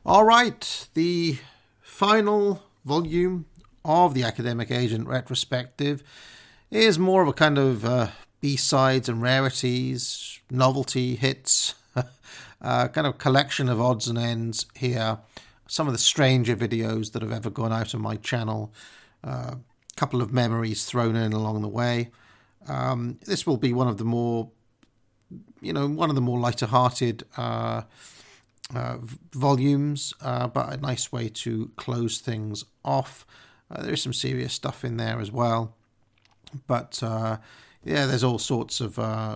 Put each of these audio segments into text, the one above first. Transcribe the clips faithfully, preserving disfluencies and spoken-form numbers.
All right, the final volume of the Academic Agent Retrospective is more of a kind of uh, B-sides and rarities, novelty hits, uh, kind of collection of odds and ends here. Some of the stranger videos that have ever gone out on my channel. A uh, couple of memories thrown in along the way. Um, this will be one of the more, you know, one of the more lighter-hearted uh, uh, volumes, uh, but a nice way to close things off. Uh, there is some serious stuff in there as well. But, uh, yeah, there's all sorts of uh,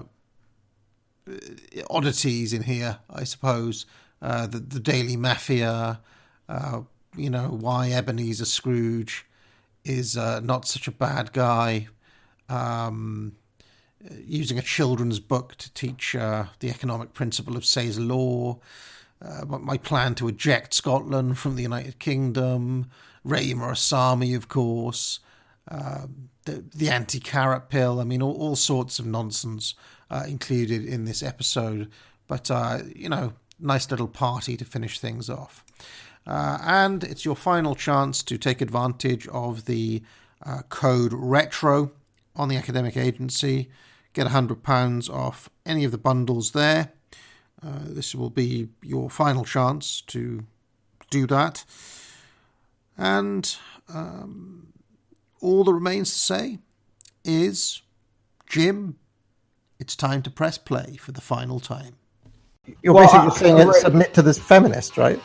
oddities in here, I suppose. Uh, the, the Daily Mafia, uh, you know, why Ebenezer Scrooge is uh, not such a bad guy. Um, using a children's book to teach uh, the economic principle of Say's law. Uh, my plan to eject Scotland from the United Kingdom. Ray Murasami, of course. Uh, the, the anti-carrot pill. I mean, all, all sorts of nonsense uh, included in this episode. But, uh, you know, nice little party to finish things off. Uh, and it's your final chance to take advantage of the uh, code RETRO on the Academic Agency. Get one hundred pounds off any of the bundles there. Uh, this will be your final chance to do that. And um, all that remains to say is, Jim, it's time to press play for the final time. You're well, basically uh, saying uh, submit to this feminist, right?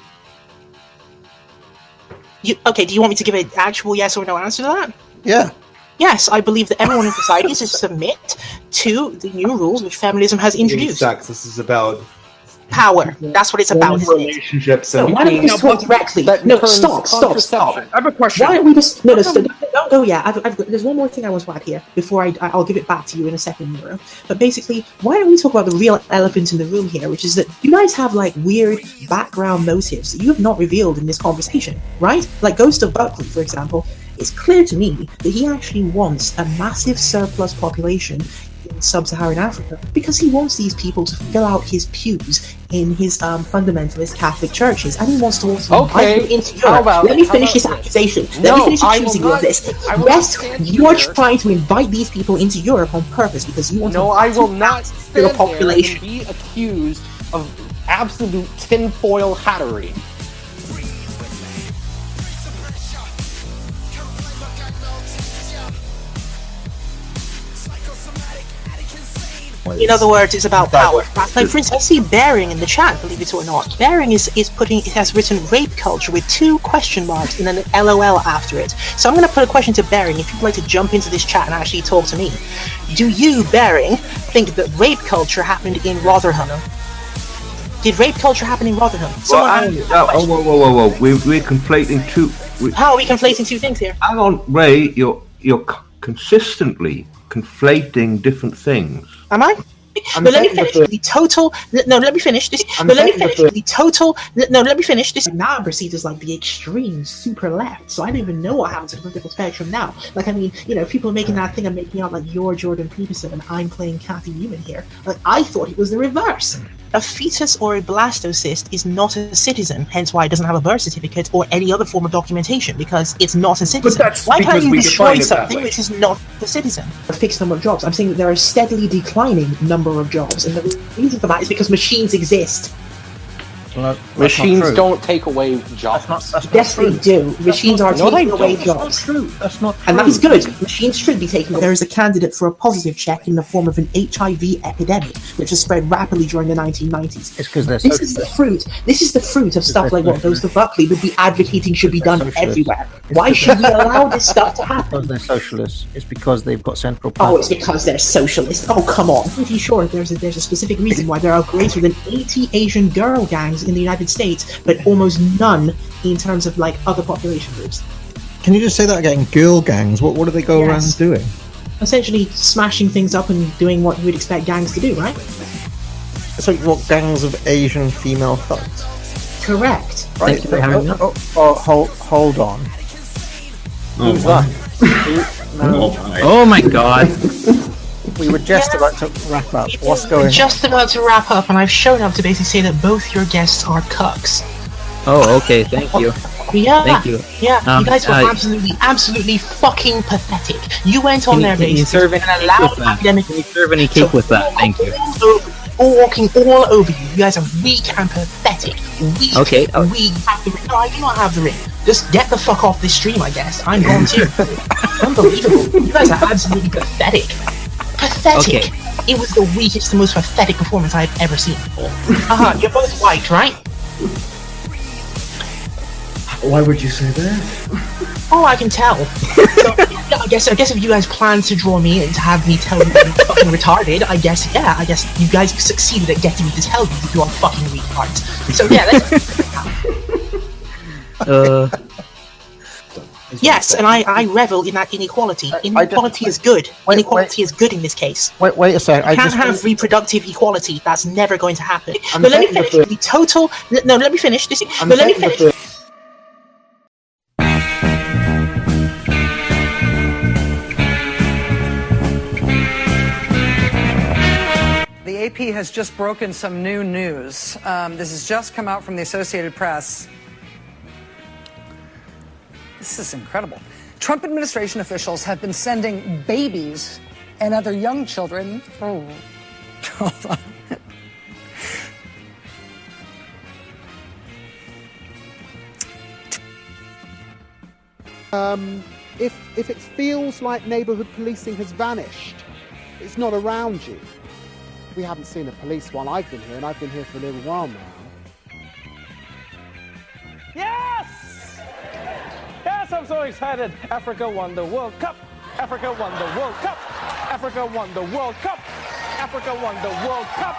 You, okay, do you want me to give an actual yes or no answer to that? Yeah. Yes, I believe that everyone in society should submit to the new rules which feminism has introduced. Sex. This is about power. That's what it's about. Relationships. No, And why don't we just talk directly? No, stop, stop, stop. I have a question. Why don't we just no, no, stop, don't go yet. I've, I've, there's one more thing I want to add here before I, I'll give it back to you in a second, Nero. But basically, why don't we talk about the real elephant in the room here, which is that you guys have like weird background motives that you have not revealed in this conversation, right? Like Ghost of Buckley, for example. It's clear to me that he actually wants a massive surplus population in sub-Saharan Africa because he wants these people to fill out his pews in his um, fundamentalist Catholic churches, and he wants to also Okay, invite them into how Europe. about- Let me how finish about this this? accusation. Let No, me finish I will accusing you of not- this. I will Rest, not stand you are here. trying to invite these people into Europe on purpose because you want No, to I will not your stand there population. and be accused of absolute tinfoil hattery. In other words, it's about power. Like, for instance, I see Bearing in the chat, believe it or not. Bearing is, is putting, it has written rape culture with two question marks and then an LOL after it. So I'm going to put a question to Bearing, if you'd like to jump into this chat and actually talk to me. Do you, Bearing, think that rape culture happened in Rotherham? Did rape culture happen in Rotherham? Well, Someone hang asked- on, oh, whoa, whoa, whoa, whoa. We're, we're conflating two... We, How are we conflating two things here? hang on, Ray, you're, you're c- consistently conflating different things. Am I? I'm No, let me saying that finish the total. No, let me finish this. I'm No, let me saying that finish the- the total. No, let me finish this. Now I'm perceived as like the extreme super left, so I don't even know what happens to the political spectrum now. Like, I mean, you know, people are making that thing of making out like you're Jordan Peterson and I'm playing Kathy Newman here. Like, I thought it was the reverse. A fetus or a blastocyst is not a citizen, hence why it doesn't have a birth certificate or any other form of documentation, because it's not a citizen. that's Why can't because you we destroy define it that something way. which is not a citizen? A fixed number of jobs. I'm saying that there are a steadily declining number of jobs, and the reason for that is because machines exist. Well, that's Machines not true. don't take away jobs. That's not, that's not Yes, true. they do. Machines are No, they taking away don't. jobs. That's not true. That's not true. And that is good. Machines should be taken away. There is a candidate for a positive check in the form of an H I V epidemic, which has spread rapidly during the nineteen nineties. It's because they're This is the fruit. This is the fruit of stuff like what Ghost of Buckley would be advocating should be done Socialist. everywhere. Why should we allow this stuff to happen? because they're socialists. It's because they've got central power. Oh, it's because they're socialist. Oh, come on. I'm pretty sure there's a, there's a specific reason why there are greater than eighty Asian girl gangs in the United States, but almost none in terms of like other population groups. Can you just say that again? Girl gangs. What what do they go Yes. around doing? Essentially smashing things up and doing what you would expect gangs to do, right? So what gangs of Asian female thugs? Correct. Right? They- Oh, they- oh, oh, hold, hold on. Oh, Who's my. that? No, Oh, my. Oh my god. we were just about to wrap up. What's going on? Just about to wrap up, and I've shown up to basically say that both your guests are cucks. Oh, okay. Thank you. Yeah, Thank you. yeah. Um, you guys were uh, absolutely, absolutely fucking pathetic. You went on Can you, there, can you basically, serve any and cake allowed with that? academic. Can you serve any cake with that? Thank you. All walking all over you. You guys are weak and pathetic. Weak, Okay, uh, weak. Have the ring. No, I do not have the ring. Just get the fuck off this stream, I guess. I'm gone too. Unbelievable. You guys are absolutely pathetic. Pathetic. Okay. It was the weakest, the most pathetic performance I've ever seen before. Uh-huh, you're both white, right? Why would you say that? Oh, I can tell. So, yeah, I guess I guess if you guys plan to draw me in to have me tell you I'm fucking retarded, I guess yeah, I guess you guys succeeded at getting me to tell you that you are fucking retards. So yeah, let's Uh, yes, and I, I revel in that inequality. Inequality is good. Wait, Inequality is good in this case. Wait, wait a sec. You I can't just have want- reproductive equality. That's never going to happen. I'm But let me saying that finish. the- The total. No, let me finish. This. I'm But let me saying that finish. the- The A P has just broken some new news. Um, this has just come out from the Associated Press. This is incredible. Trump administration officials have been sending babies and other young children. Oh, hold on. Um, if if it feels like neighbourhood policing has vanished, it's not around you. We haven't seen a police while I've been here, and I've been here for a little while now. Yes! Yes, I'm so excited. Africa won the World Cup. Africa won the World Cup. Africa won the World Cup. Africa won the World Cup.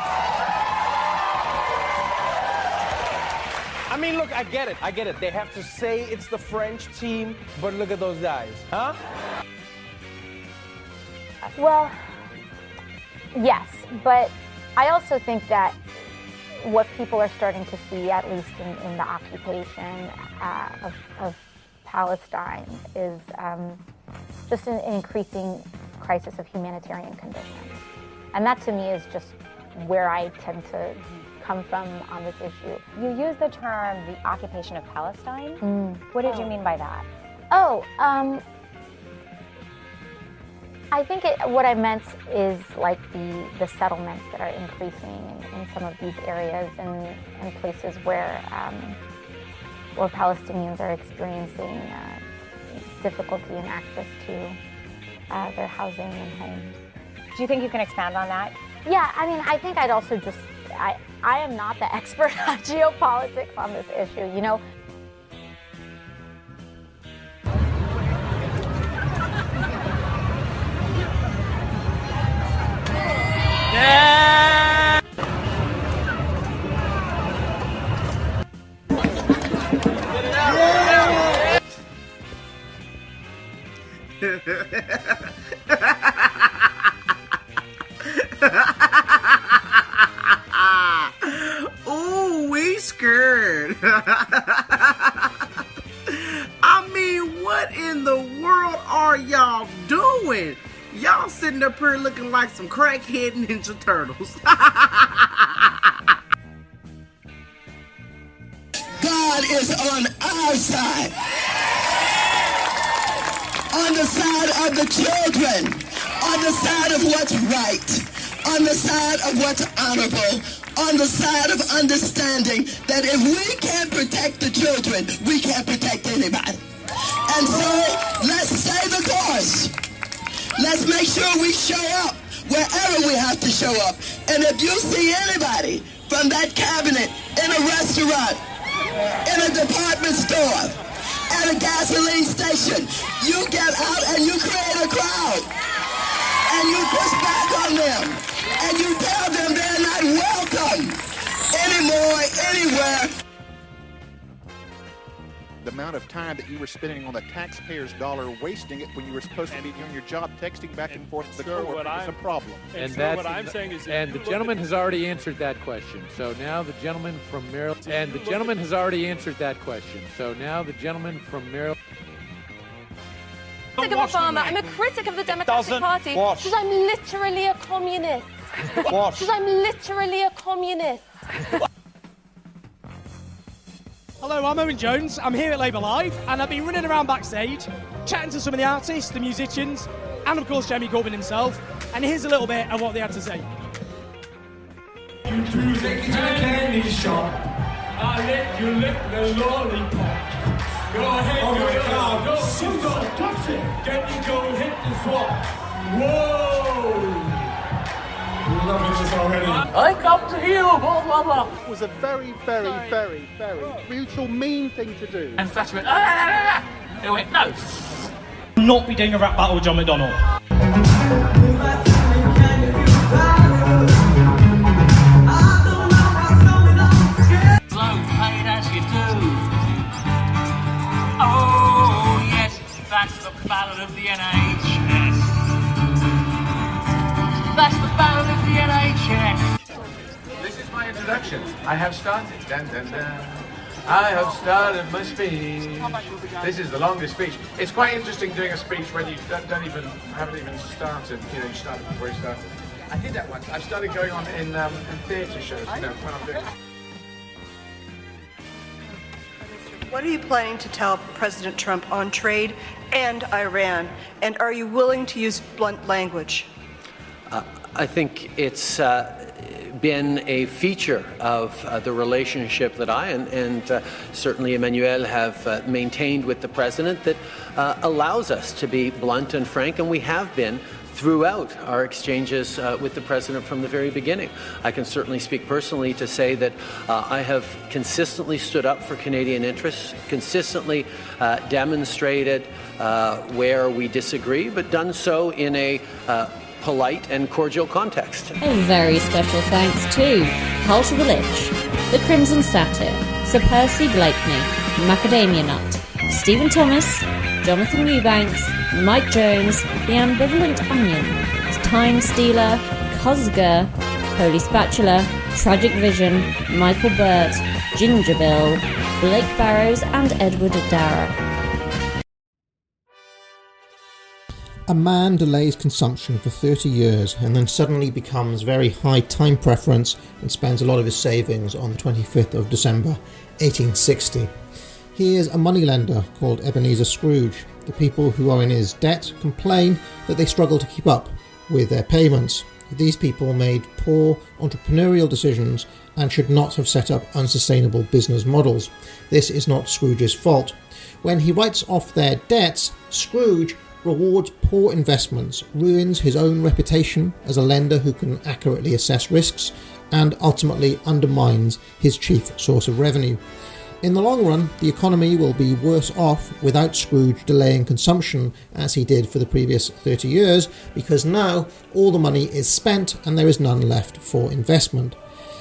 I mean, look, I get it. I get it. They have to say it's the French team, but look at those guys, huh? Well, yes, but I also think that what people are starting to see, at least in, in the occupation uh, of, of Palestine, is um, just an increasing crisis of humanitarian conditions. And that, to me, is just where I tend to come from on this issue. You use the term the occupation of Palestine. Mm. What did Oh. you mean by that? Oh, um, I think it, what I meant is like the, the settlements that are increasing in, in some of these areas and, and places where um, where Palestinians are experiencing uh, difficulty in access to uh, their housing and homes. Do you think you can expand on that? Yeah, I mean, I think I'd also just, I, I am not the expert on geopolitics on this issue, you know? Ooh, we scared. I mean, what in the world are y'all doing? Y'all sitting up here looking like some crackhead Ninja Turtles. God is on our side. On the side of the children. On the side of what's right. On the side of what's honorable. On the side of understanding that if we can't protect the children, we can't protect anybody. And so, let's stay the course. Let's make sure we show up wherever we have to show up. And if you see anybody from that cabinet in a restaurant, in a department store, at a gasoline station, you get out and you create a crowd. And you push back on them. And you tell them they're not welcome anymore, anywhere. The amount of time that you were spending on the taxpayer's dollar, wasting it when you were supposed to be doing your job, texting back and forth to the Sir, court what is I'm- a problem. And sir, that's what I'm saying is if and you the look gentleman at- has already answered that question. So now the gentleman from Maryland and the gentleman has already answered that question. So now the gentleman from Maryland. Critic of Obama. I'm a critic of the Democratic doesn't Party wash. because I'm literally a communist. Wash. Because I'm literally a communist. Hello, I'm Owen Jones. I'm here at Labour Live, and I've been running around backstage, chatting to some of the artists, the musicians, and of course Jeremy Corbyn himself. And here's a little bit of what they had to say. You two take you to the candy shop. I let you lick the lollipop. Go ahead, oh go, go, go, go, go, touch it. Then you go hit the swap. Whoa! Loving this already. I come to you, blah, blah, blah. It was a very, very, Sorry. very, very mutual mean thing to do. And Thatcher went, ah, ah, ah. He went, no. Not be doing a rap battle with John McDonnell. Slow, paid as you do. Oh, yes, that's the ballad of the N H S. That's the ballad of the N H S. This is my introduction. I have started. Dun, dun, dun. I have started my speech. This is the longest speech. It's quite interesting doing a speech when you don't, don't even haven't even started. You know, you started before you started. I did that once. I started going on in, um, in theatre shows. You know, when I'm doing. What are you planning to tell President Trump on trade and Iran? And are you willing to use blunt language? Uh, I think it's uh, been a feature of uh, the relationship that I and, and uh, certainly Emmanuel have uh, maintained with the President that uh, allows us to be blunt and frank, and we have been throughout our exchanges uh, with the President from the very beginning. I can certainly speak personally to say that uh, I have consistently stood up for Canadian interests, consistently uh, demonstrated uh, where we disagree, but done so in a uh, polite and cordial context. A very special thanks to Hal to the Lich, The Crimson Satyr, Sir Percy Blakeney, Macadamia Nut, Stephen Thomas, Jonathan Eubanks, Mike Jones, The Ambivalent Onion, Time Stealer, Cosger, Holy Spatula, Tragic Vision, Michael Burt, Ginger Bill, Blake Barrows and Edward Dara. A man delays consumption for thirty years and then suddenly becomes very high time preference and spends a lot of his savings on the twenty-fifth of December eighteen sixty. He is a moneylender called Ebenezer Scrooge. The people who are in his debt complain that they struggle to keep up with their payments. These people made poor entrepreneurial decisions and should not have set up unsustainable business models. This is not Scrooge's fault. When he writes off their debts, Scrooge rewards poor investments, ruins his own reputation as a lender who can accurately assess risks, and ultimately undermines his chief source of revenue. In the long run, the economy will be worse off without Scrooge delaying consumption as he did for the previous thirty years, because now all the money is spent and there is none left for investment.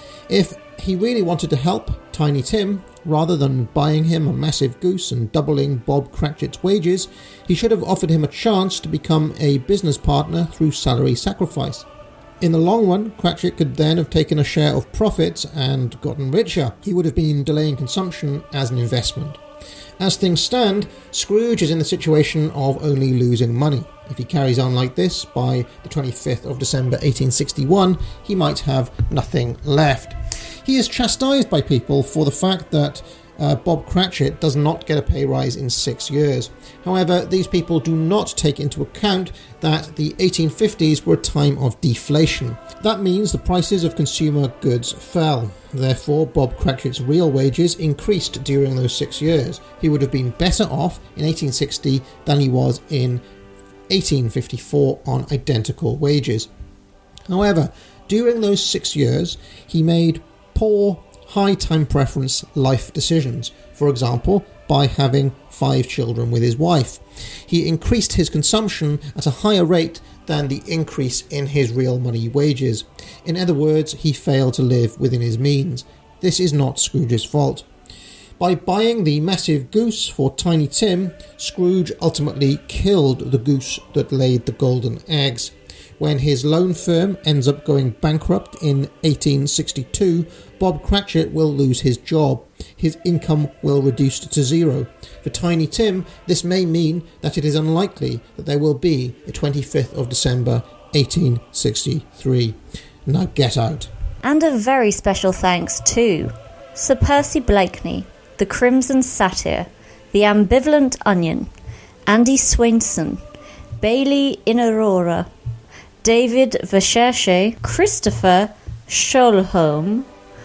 If he really wanted to help Tiny Tim, rather than buying him a massive goose and doubling Bob Cratchit's wages, he should have offered him a chance to become a business partner through salary sacrifice. In the long run, Cratchit could then have taken a share of profits and gotten richer. He would have been delaying consumption as an investment. As things stand, Scrooge is in the situation of only losing money. If he carries on like this, by the twenty-fifth of December eighteen sixty-one, he might have nothing left. He is chastised by people for the fact that uh, Bob Cratchit does not get a pay rise in six years. However, these people do not take into account that the eighteen fifties were a time of deflation. That means the prices of consumer goods fell. Therefore, Bob Cratchit's real wages increased during those six years. He would have been better off in eighteen sixty than he was in eighteen fifty-four on identical wages. However, during those six years, he made poor, high time preference life decisions. For example, by having five children with his wife. He increased his consumption at a higher rate than the increase in his real money wages. In other words, he failed to live within his means. This is not Scrooge's fault. By buying the massive goose for Tiny Tim, Scrooge ultimately killed the goose that laid the golden eggs. When his loan firm ends up going bankrupt in eighteen sixty-two, Bob Cratchit will lose his job. His income will reduce to zero. For Tiny Tim, this may mean that it is unlikely that there will be a twenty-fifth of December eighteen sixty-three. Now get out. And a very special thanks to Sir Percy Blakeney, The Crimson Satyr, The Ambivalent Onion, Andy Swainson, Bailey Inaurora, David Vercherche, Christopher Scholholm,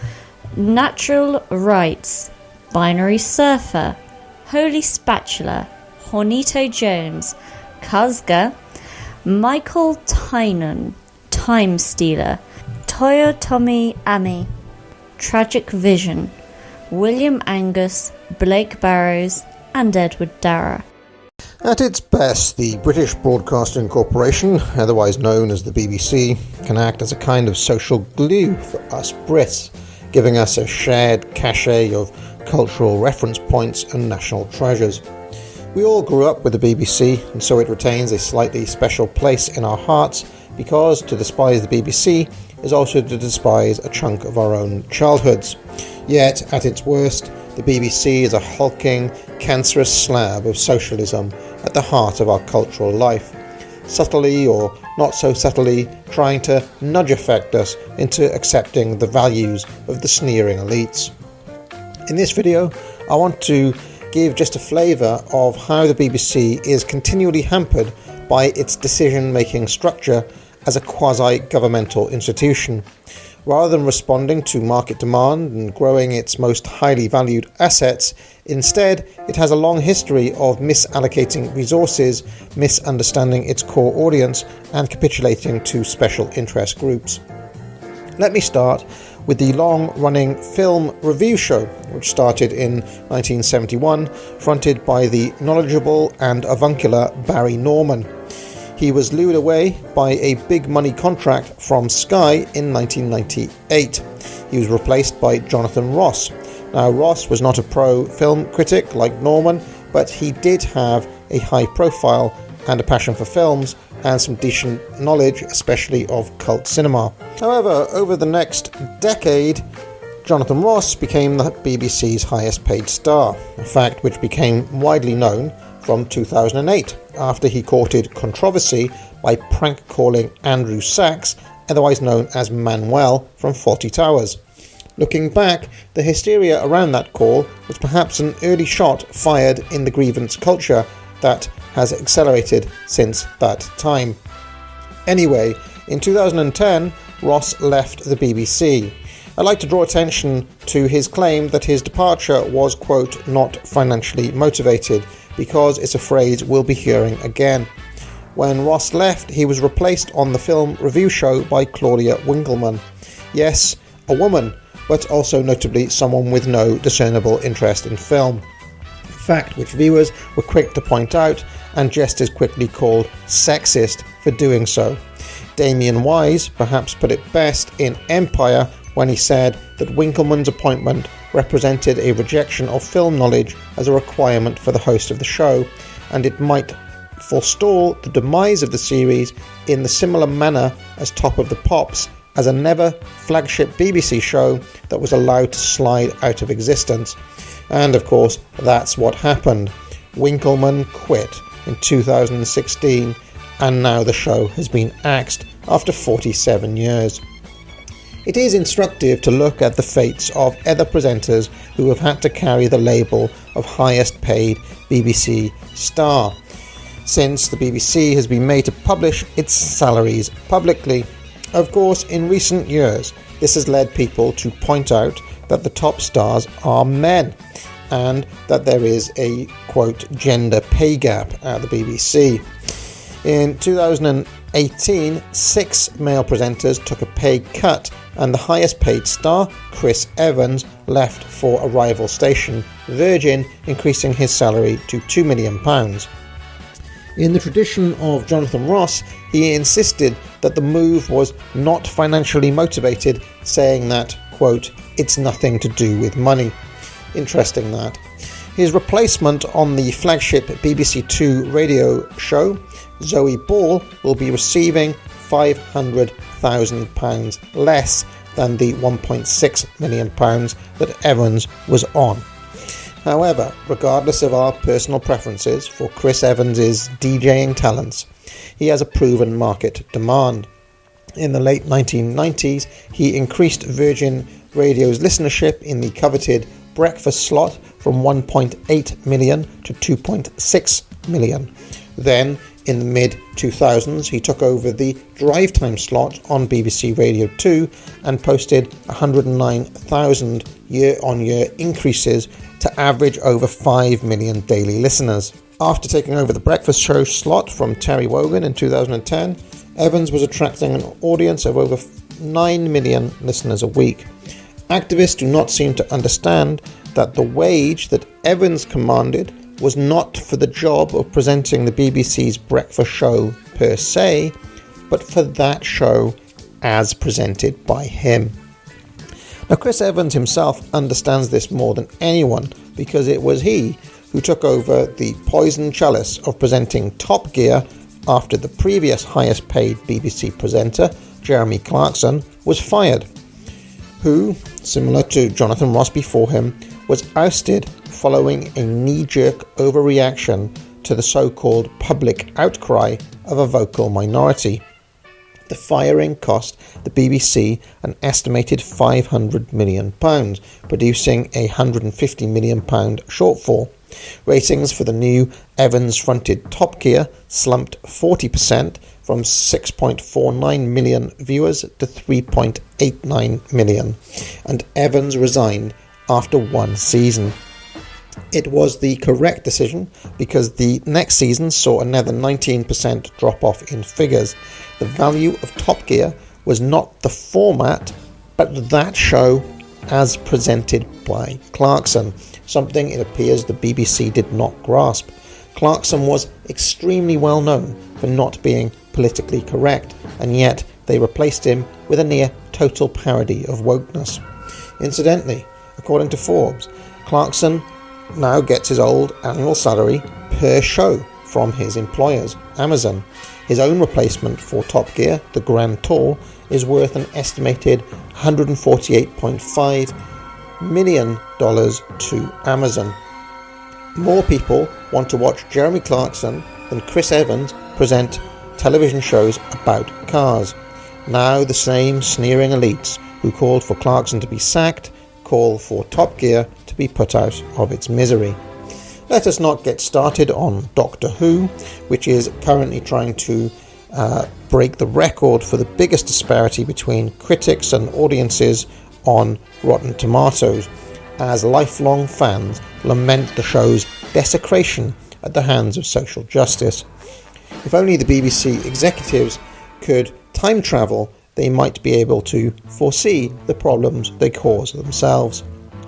Natural Rights, Binary Surfer, Holy Spatula, Hornito Jones, Kazga, Michael Tynan, Time Stealer, Toyotomi Ami, Tragic Vision, William Angus, Blake Barrows, and Edward Darragh. At its best, the British Broadcasting Corporation, otherwise known as the B B C, can act as a kind of social glue for us Brits, giving us a shared cachet of cultural reference points and national treasures. We all grew up with the B B C, and so it retains a slightly special place in our hearts, because to despise the B B C is also to despise a chunk of our own childhoods. Yet, at its worst, the B B C is a hulking, cancerous slab of socialism at the heart of our cultural life, subtly or not so subtly trying to nudge affect us into accepting the values of the sneering elites. In this video, I want to give just a flavour of how the B B C is continually hampered by its decision-making structure as a quasi-governmental institution. Rather than responding to market demand and growing its most highly valued assets, instead it has a long history of misallocating resources, misunderstanding its core audience, and capitulating to special interest groups. Let me start with the long-running film review show, which started in nineteen seventy-one, fronted by the knowledgeable and avuncular Barry Norman. He was lured away by a big money contract from Sky in nineteen ninety-eight. He was replaced by Jonathan Ross. Now, Ross was not a pro film critic like Norman, but he did have a high profile and a passion for films and some decent knowledge, especially of cult cinema. However, over the next decade, Jonathan Ross became the B B C's highest paid star, a fact which became widely known from two thousand eight, after he courted controversy by prank-calling Andrew Sachs, otherwise known as Manuel from Fawlty Towers. Looking back, the hysteria around that call was perhaps an early shot fired in the grievance culture that has accelerated since that time. Anyway, in two thousand ten, Ross left the B B C. I'd like to draw attention to his claim that his departure was, quote, not financially motivated, because it's a phrase we'll be hearing again. When Ross left, he was replaced on the film review show by Claudia Winkleman. Yes, a woman, but also notably someone with no discernible interest in film. A fact which viewers were quick to point out and just as quickly called sexist for doing so. Damien Wise perhaps put it best in Empire when he said that Winkleman's appointment represented a rejection of film knowledge as a requirement for the host of the show, and it might forestall the demise of the series in the similar manner as Top of the Pops, as a never flagship B B C show that was allowed to slide out of existence. And of course, that's what happened. Winkleman quit in two thousand sixteen, and now the show has been axed after forty-seven years. It is instructive to look at the fates of other presenters who have had to carry the label of highest paid B B C star, since the B B C has been made to publish its salaries publicly. Of course, in recent years, this has led people to point out that the top stars are men, and that there is a, quote, gender pay gap at the B B C. In two thousand eighteen, six male presenters took a pay cut, and the highest paid star, Chris Evans, left for a rival station, Virgin, increasing his salary to two million pounds. In the tradition of Jonathan Ross, he insisted that the move was not financially motivated, saying that, quote, it's nothing to do with money. Interesting that. His replacement on the flagship B B C Two radio show, Zoe Ball, will be receiving five hundred thousand pounds less than the one point six million pounds that Evans was on. However, regardless of our personal preferences for Chris Evans' DJing talents, he has a proven market demand. In the late nineteen nineties, he increased Virgin Radio's listenership in the coveted breakfast slot from one point eight million to two point six million. Then, in the mid two thousands, he took over the drive time slot on B B C Radio two and posted one hundred nine thousand year-on-year increases to average over five million daily listeners. After taking over the breakfast show slot from Terry Wogan in two thousand ten, Evans was attracting an audience of over nine million listeners a week. Activists do not seem to understand that the wage that Evans commanded was not for the job of presenting the B B C's breakfast show per se, but for that show as presented by him. Now, Chris Evans himself understands this more than anyone, because it was he who took over the poison chalice of presenting Top Gear after the previous highest paid B B C presenter, Jeremy Clarkson, was fired, who, similar to Jonathan Ross before him, was ousted following a knee-jerk overreaction to the so-called public outcry of a vocal minority. The firing cost the B B C an estimated five hundred million pounds, producing a one hundred fifty million pounds shortfall. Ratings for the new Evans-fronted Top Gear slumped forty percent from six point four nine million viewers to three point eight nine million, and Evans resigned after one season. It was the correct decision because the next season saw another nineteen percent drop off in figures. The value of Top Gear was not the format, but that show as presented by Clarkson, something it appears the B B C did not grasp. Clarkson was extremely well known for not being politically correct, and yet they replaced him with a near total parody of wokeness. Incidentally, according to Forbes, Clarkson now gets his old annual salary per show from his employers, Amazon. His own replacement for Top Gear, the Grand Tour, is worth an estimated one hundred forty-eight point five million dollars to Amazon. More people want to watch Jeremy Clarkson than Chris Evans present television shows about cars. Now the same sneering elites who called for Clarkson to be sacked call for Top Gear to be put out of its misery. Let us not get started on Doctor Who, which is currently trying to uh, break the record for the biggest disparity between critics and audiences on Rotten Tomatoes, as lifelong fans lament the show's desecration at the hands of social justice. If only the B B C executives could time travel, they might be able to foresee the problems they cause themselves.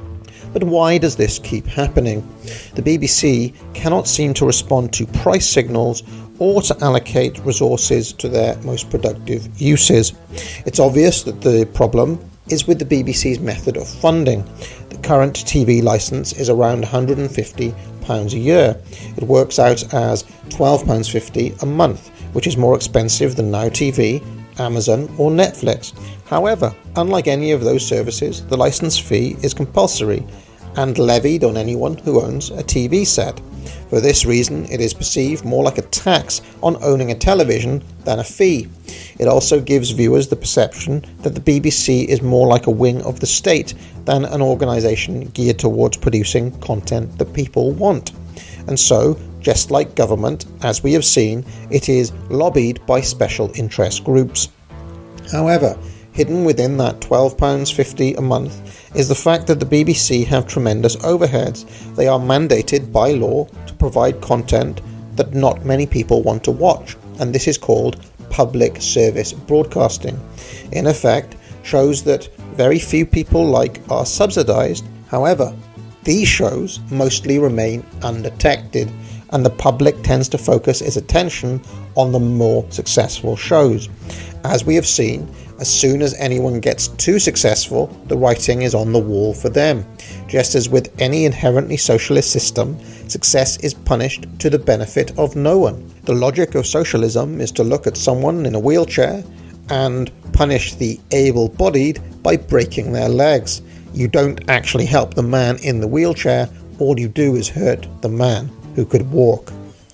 But why does this keep happening? The B B C cannot seem to respond to price signals or to allocate resources to their most productive uses. It's obvious that the problem is with the B B C's method of funding. The current T V licence is around one hundred fifty pounds a year. It works out as twelve pounds fifty a month, which is more expensive than Now T V, Amazon or Netflix. However, unlike any of those services, the licence fee is compulsory and levied on anyone who owns a T V set. For this reason, it is perceived more like a tax on owning a television than a fee. It also gives viewers the perception that the B B C is more like a wing of the state than an organisation geared towards producing content that people want. And so, just like government, as we have seen, it is lobbied by special interest groups. However, hidden within that twelve pounds fifty a month is the fact that the B B C have tremendous overheads. They are mandated by law to provide content that not many people want to watch, and this is called public service broadcasting. In effect, shows that very few people like are subsidised. However, these shows mostly remain undetected, and the public tends to focus its attention on the more successful shows. As we have seen, as soon as anyone gets too successful, the writing is on the wall for them. Just as with any inherently socialist system, success is punished to the benefit of no one. The logic of socialism is to look at someone in a wheelchair and punish the able-bodied by breaking their legs. You don't actually help the man in the wheelchair, all you do is hurt the man who could walk.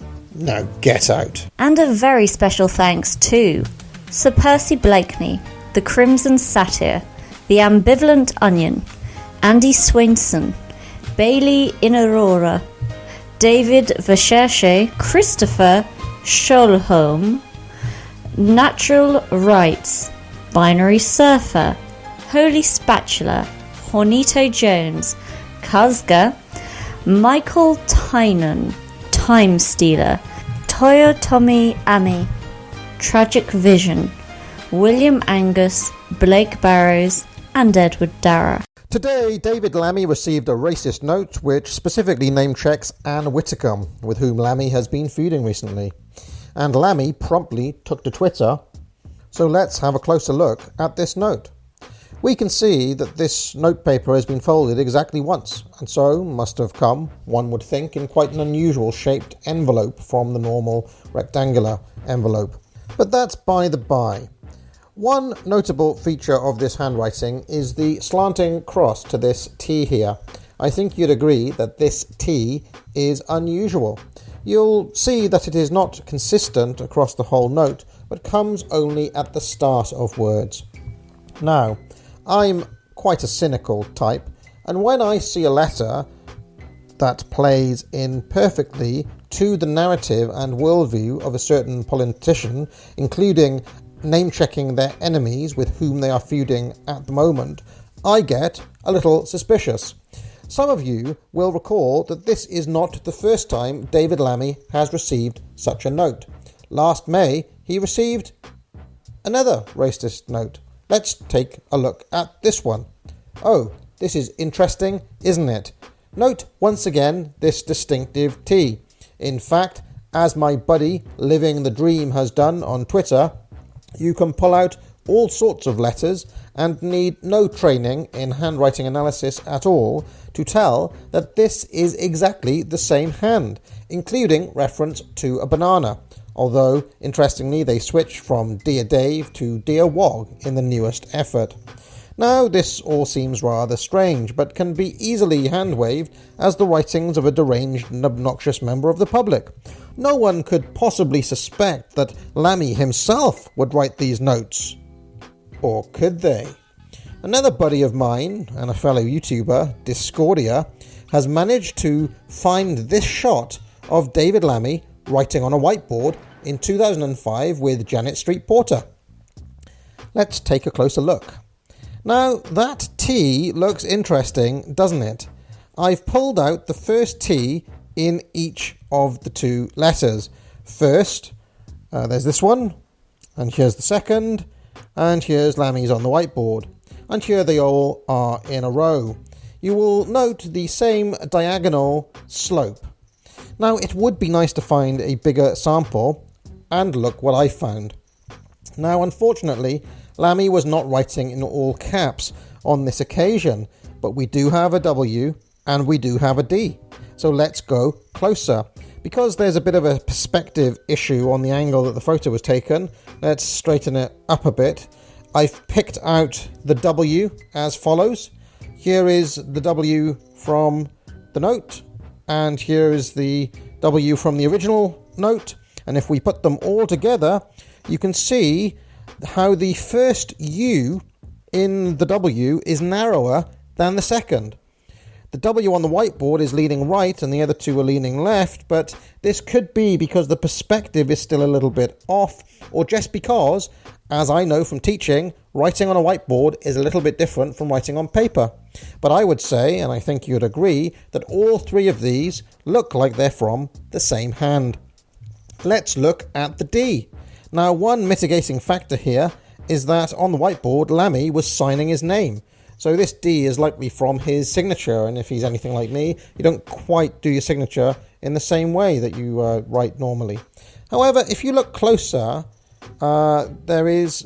Now get out. And a very special thanks to Sir Percy Blakeney, The Crimson Satyr, The Ambivalent Onion, Andy Swainson, Bailey in Aurora, David Vercherche, Christopher Scholholm, Natural Rights, Binary Surfer, Holy Spatula, Hornito Jones, Kazga, Michael Tynan, Time Stealer, Toyotomi Ami, Tragic Vision, William Angus, Blake Barrows, and Edward Dara. Today, David Lammy received a racist note which specifically name-checks Anne Whitcomb, with whom Lammy has been feuding recently. And Lammy promptly took to Twitter, so let's have a closer look at this note. We can see that this notepaper has been folded exactly once, and so must have come, one would think, in quite an unusual shaped envelope from the normal rectangular envelope. But that's by the by. One notable feature of this handwriting is the slanting cross to this T here. I think you'd agree that this T is unusual. You'll see that it is not consistent across the whole note, but comes only at the start of words. Now, I'm quite a cynical type, and when I see a letter that plays in perfectly to the narrative and worldview of a certain politician, including name-checking their enemies with whom they are feuding at the moment, I get a little suspicious. Some of you will recall that this is not the first time David Lammy has received such a note. Last May, he received another racist note. Let's take a look at this one. Oh, this is interesting, isn't it? Note once again this distinctive T. In fact, as my buddy Living the Dream has done on Twitter, you can pull out all sorts of letters and need no training in handwriting analysis at all to tell that this is exactly the same hand, including reference to a banana, although, interestingly, they switch from Dear Dave to Dear Wog in the newest effort. Now, this all seems rather strange, but can be easily hand-waved as the writings of a deranged and obnoxious member of the public. No one could possibly suspect that Lammy himself would write these notes. Or could they? Another buddy of mine, and a fellow YouTuber, Discordia, has managed to find this shot of David Lammy writing on a whiteboard in two thousand five with Janet Street Porter. Let's take a closer look. Now, that T looks interesting, doesn't it? I've pulled out the first T in each of the two letters. First, uh, there's this one, and here's the second, and here's Lammy's on the whiteboard, and here they all are in a row. You will note the same diagonal slope. Now, it would be nice to find a bigger sample, and look what I found. Now, unfortunately, Lammy was not writing in all caps on this occasion, but we do have a W and we do have a D. So let's go closer. Because there's a bit of a perspective issue on the angle that the photo was taken, let's straighten it up a bit. I've picked out the W as follows. Here is the W from the note, and here is the W from the original note. And if we put them all together, you can see how the first U in the W is narrower than the second. The W on the whiteboard is leaning right and the other two are leaning left, but this could be because the perspective is still a little bit off, or just because, as I know from teaching, writing on a whiteboard is a little bit different from writing on paper. But I would say, and I think you'd agree, that all three of these look like they're from the same hand. Let's look at the D. Now, one mitigating factor here is that on the whiteboard, Lammy was signing his name. So this D is likely from his signature, and if he's anything like me, you don't quite do your signature in the same way that you uh, write normally. However, if you look closer, uh, there is...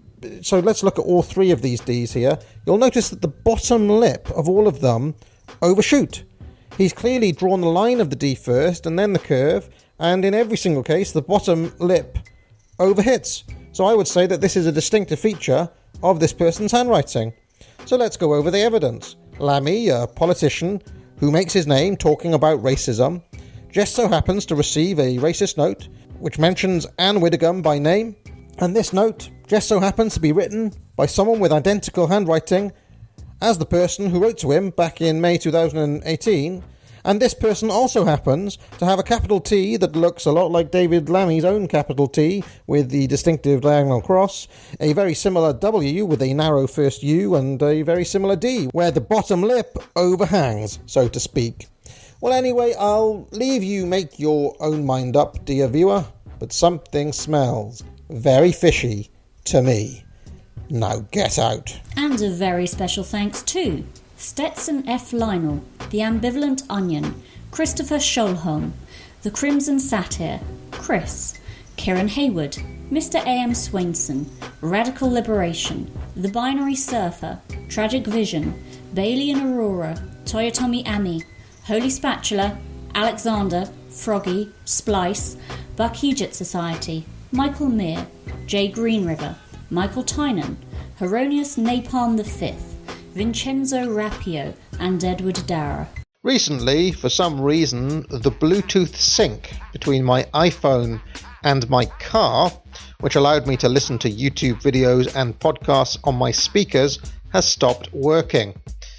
So let's look at all three of these Ds here. You'll notice that the bottom lip of all of them overshoot. He's clearly drawn the line of the D first, and then the curve, and in every single case, the bottom lip overhits. So I would say that this is a distinctive feature of this person's handwriting. So let's go over the evidence. Lammy, a politician who makes his name talking about racism, just so happens to receive a racist note which mentions Anne Widdecombe by name, and this note just so happens to be written by someone with identical handwriting as the person who wrote to him back in May two thousand eighteen, and this person also happens to have a capital T that looks a lot like David Lammy's own capital T with the distinctive diagonal cross, a very similar W with a narrow first U, and a very similar D where the bottom lip overhangs, so to speak. Well, anyway, I'll leave you make your own mind up, dear viewer, but something smells very fishy to me. Now get out. And a very special thanks to Stetson F. Lionel, The Ambivalent Onion, Christopher Scholholm, The Crimson Satyr, Chris, Kieran Hayward, Mister A M Swainson, Radical Liberation, The Binary Surfer, Tragic Vision, Bailey and Aurora, Toyotomi Ami, Holy Spatula, Alexander, Froggy, Splice, Buck Egypt Society, Michael Mear, Jay Greenriver, Michael Tynan, Heronius Napalm the Fifth, Vincenzo Rapio and Edward Dara. Recently, for some reason, the Bluetooth sync between my iPhone and my car, which allowed me to listen to YouTube videos and podcasts on my speakers, has stopped working.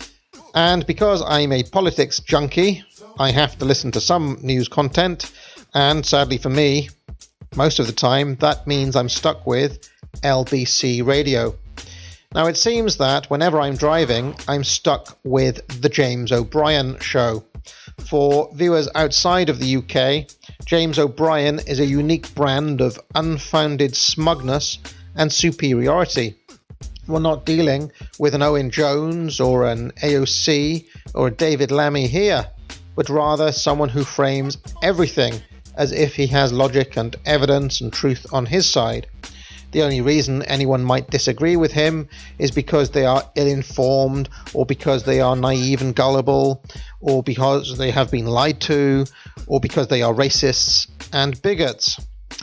And because I'm a politics junkie, I have to listen to some news content, and sadly for me, most of the time, that means I'm stuck with L B C radio. Now, it seems that whenever I'm driving, I'm stuck with The James O'Brien Show. For viewers outside of the U K, James O'Brien is a unique brand of unfounded smugness and superiority. We're not dealing with an Owen Jones or an A O C or a David Lammy here, but rather someone who frames everything as if he has logic and evidence and truth on his side. The only reason anyone might disagree with him is because they are ill-informed, or because they are naive and gullible, or because they have been lied to, or because they are racists and bigots.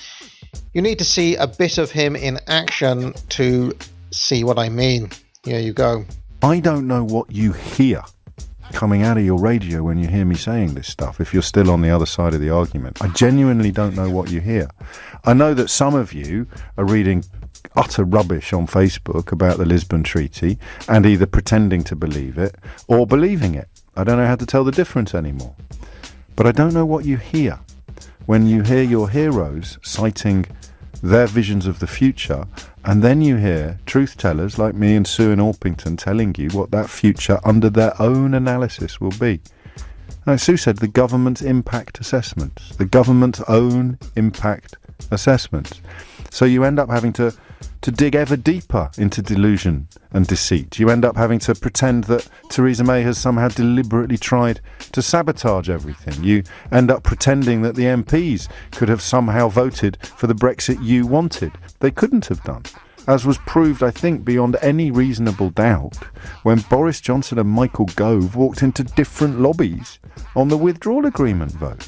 You need to see a bit of him in action to see what I mean. Here you go. I don't know what you hear coming out of your radio when you hear me saying this stuff, if you're still on the other side of the argument. I genuinely don't know what you hear. I know that some of you are reading utter rubbish on Facebook about the Lisbon Treaty and either pretending to believe it or believing it. I don't know how to tell the difference anymore. But I don't know what you hear when you hear your heroes citing their visions of the future, and then you hear truth tellers like me and Sue in Orpington telling you what that future under their own analysis will be. Now, Sue said the government's impact assessments, the government's own impact assessments. So you end up having to, to dig ever deeper into delusion and deceit. You end up having to pretend that Theresa May has somehow deliberately tried to sabotage everything. You end up pretending that the M Ps could have somehow voted for the Brexit you wanted. They couldn't have done, as was proved, I think, beyond any reasonable doubt when Boris Johnson and Michael Gove walked into different lobbies on the withdrawal agreement vote.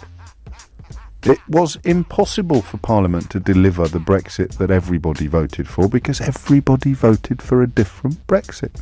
It was impossible for Parliament to deliver the Brexit that everybody voted for because everybody voted for a different Brexit.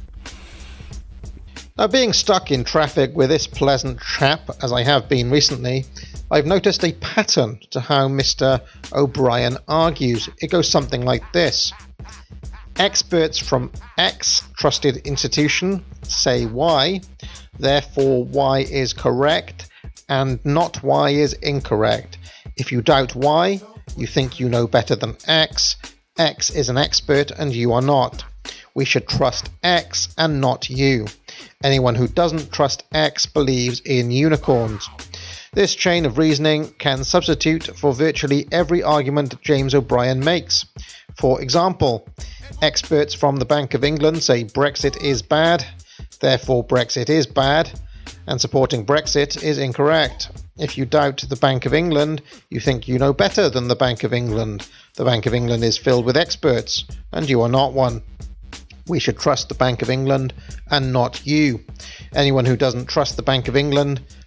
Now, being stuck in traffic with this pleasant chap, as I have been recently, I've noticed a pattern to how Mister O'Brien argues. It goes something like this. Experts from X trusted institution say Y, therefore Y is correct and not Y is incorrect. If you doubt Y, you think you know better than X. X is an expert and you are not. We should trust X and not you. Anyone who doesn't trust X believes in unicorns. This chain of reasoning can substitute for virtually every argument James O'Brien makes. For example, experts from the Bank of England say Brexit is bad, therefore Brexit is bad, and supporting Brexit is incorrect. If you doubt the Bank of England, you think you know better than the Bank of England. The Bank of England is filled with experts, and you are not one. We should trust the Bank of England and not you. Anyone who doesn't trust the Bank of England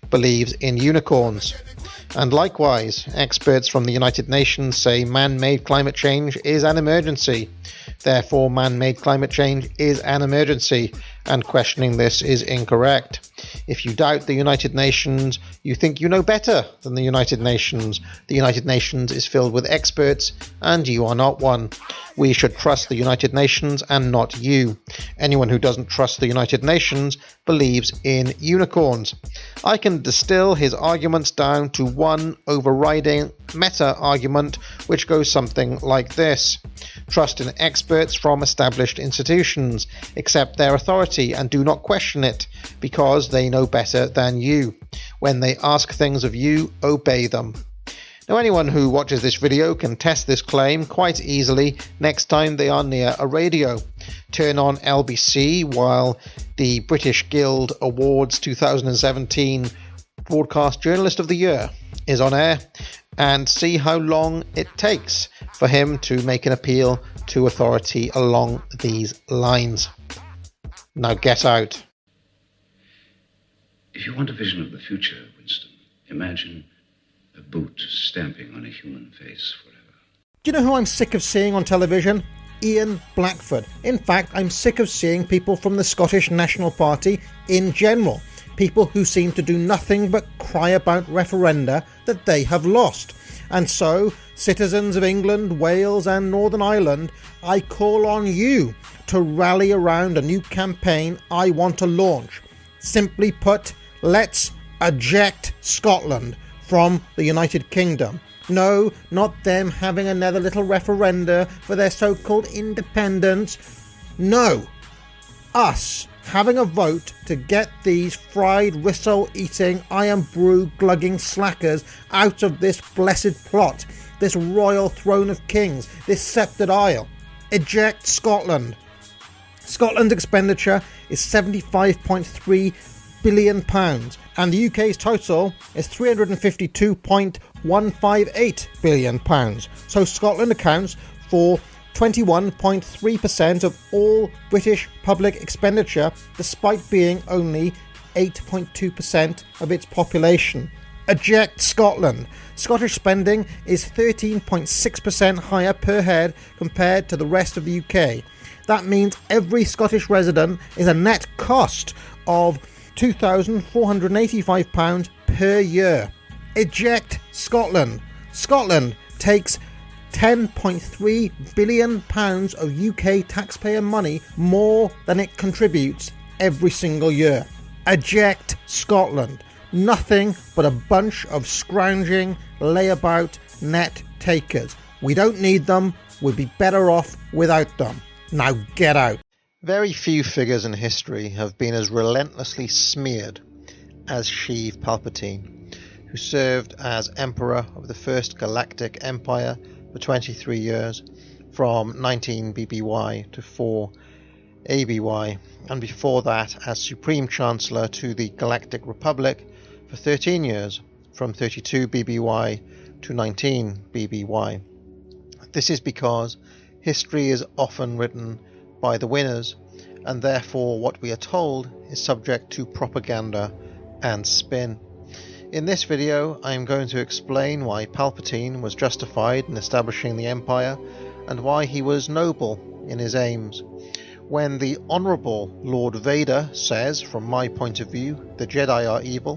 believes in unicorns. And likewise, experts from the United Nations say man-made climate change is an emergency. Therefore, man-made climate change is an emergency, and questioning this is incorrect. If you doubt the United Nations, you think you know better than the United Nations. The United Nations is filled with experts, and you are not one. We should trust the United Nations and not you. Anyone who doesn't trust the United Nations believes in unicorns. I can distill his arguments down to one overriding meta-argument, which goes something like this. Trust in experts from established institutions. Accept their authority and do not question it, because they know better than you. When they ask things of you, obey them. Now, anyone who watches this video can test this claim quite easily next time they are near a radio. Turn on L B C while the British Guild Awards twenty seventeen Broadcast Journalist of the Year is on air and see how long it takes for him to make an appeal to authority along these lines. Now get out. If you want a vision of the future, Winston, imagine a boot stamping on a human face forever. Do you know who I'm sick of seeing on television? Ian Blackford. In fact, I'm sick of seeing people from the Scottish National Party in general. People who seem to do nothing but cry about referenda that they have lost. And so, citizens of England, Wales and Northern Ireland, I call on you to rally around a new campaign I want to launch. Simply put, let's eject Scotland from the United Kingdom. No, not them having another little referenda for their so-called independence. No, us having a vote to get these fried rissole-eating, iron brew-glugging slackers out of this blessed plot, this royal throne of kings, this sceptred isle. Eject Scotland. Scotland's expenditure is seventy-five point three billion pounds, and the U K's total is three hundred fifty-two point one five eight billion pounds. So Scotland accounts for twenty-one point three percent of all British public expenditure, despite being only eight point two percent of its population. Eject Scotland. Scottish spending is thirteen point six percent higher per head compared to the rest of the U K. That means every Scottish resident is a net cost of two thousand four hundred eighty-five pounds per year. Eject Scotland. Scotland takes ten point three billion pounds of U K taxpayer money more than it contributes every single year. Eject Scotland. Nothing but a bunch of scrounging, layabout net takers. We don't need them. We'd be better off without them. Now get out. Very few figures in history have been as relentlessly smeared as Sheev Palpatine, who served as Emperor of the First Galactic Empire for twenty-three years, from nineteen B B Y to four A B Y, and before that as Supreme Chancellor to the Galactic Republic for thirteen years, from thirty-two B B Y to nineteen B B Y. This is because history is often written by the winners, and therefore what we are told is subject to propaganda and spin. In this video, I am going to explain why Palpatine was justified in establishing the Empire, and why he was noble in his aims. When the Honourable Lord Vader says, from my point of view, the Jedi are evil,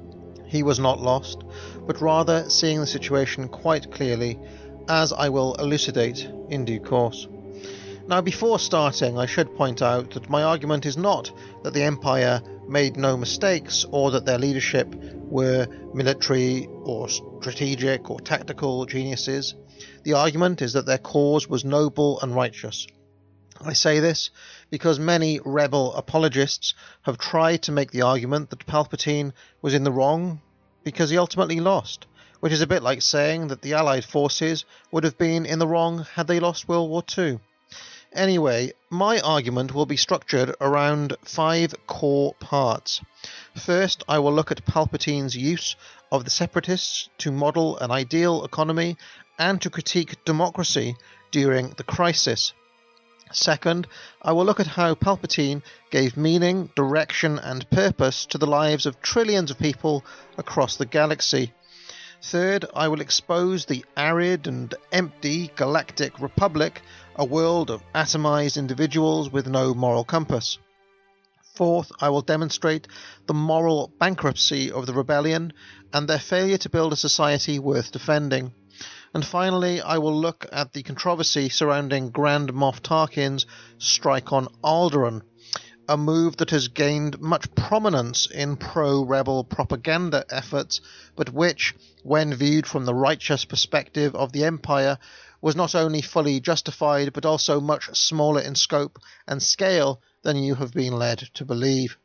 he was not lost, but rather seeing the situation quite clearly, as I will elucidate in due course. Now, before starting, I should point out that my argument is not that the Empire made no mistakes, or that their leadership were military or strategic or tactical geniuses. The argument is that their cause was noble and righteous. I say this because many rebel apologists have tried to make the argument that Palpatine was in the wrong because he ultimately lost, which is a bit like saying that the Allied forces would have been in the wrong had they lost World War Two. Anyway, my argument will be structured around five core parts. First, I will look at Palpatine's use of the Separatists to model an ideal economy and to critique democracy during the crisis. Second, I will look at how Palpatine gave meaning, direction, and purpose to the lives of trillions of people across the galaxy. Third, I will expose the arid and empty Galactic Republic, a world of atomized individuals with no moral compass. Fourth, I will demonstrate the moral bankruptcy of the rebellion and their failure to build a society worth defending. And finally, I will look at the controversy surrounding Grand Moff Tarkin's strike on Alderaan, a move that has gained much prominence in pro-rebel propaganda efforts, but which, when viewed from the righteous perspective of the Empire, was not only fully justified, but also much smaller in scope and scale than you have been led to believe.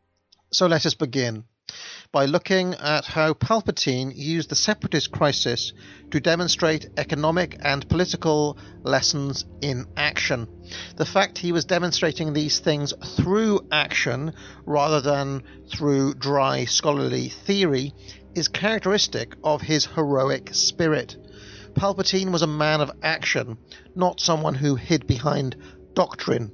So let us begin by looking at how Palpatine used the Separatist crisis to demonstrate economic and political lessons in action. The fact he was demonstrating these things through action rather than through dry scholarly theory is characteristic of his heroic spirit. Palpatine was a man of action, not someone who hid behind doctrine.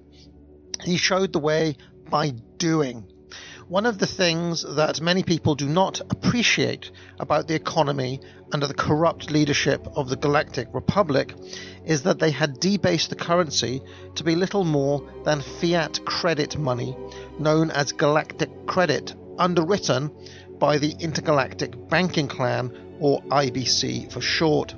He showed the way by doing. One of the things that many people do not appreciate about the economy under the corrupt leadership of the Galactic Republic is that they had debased the currency to be little more than fiat credit money, known as galactic credit, underwritten by the Intergalactic Banking Clan, or I B C for short.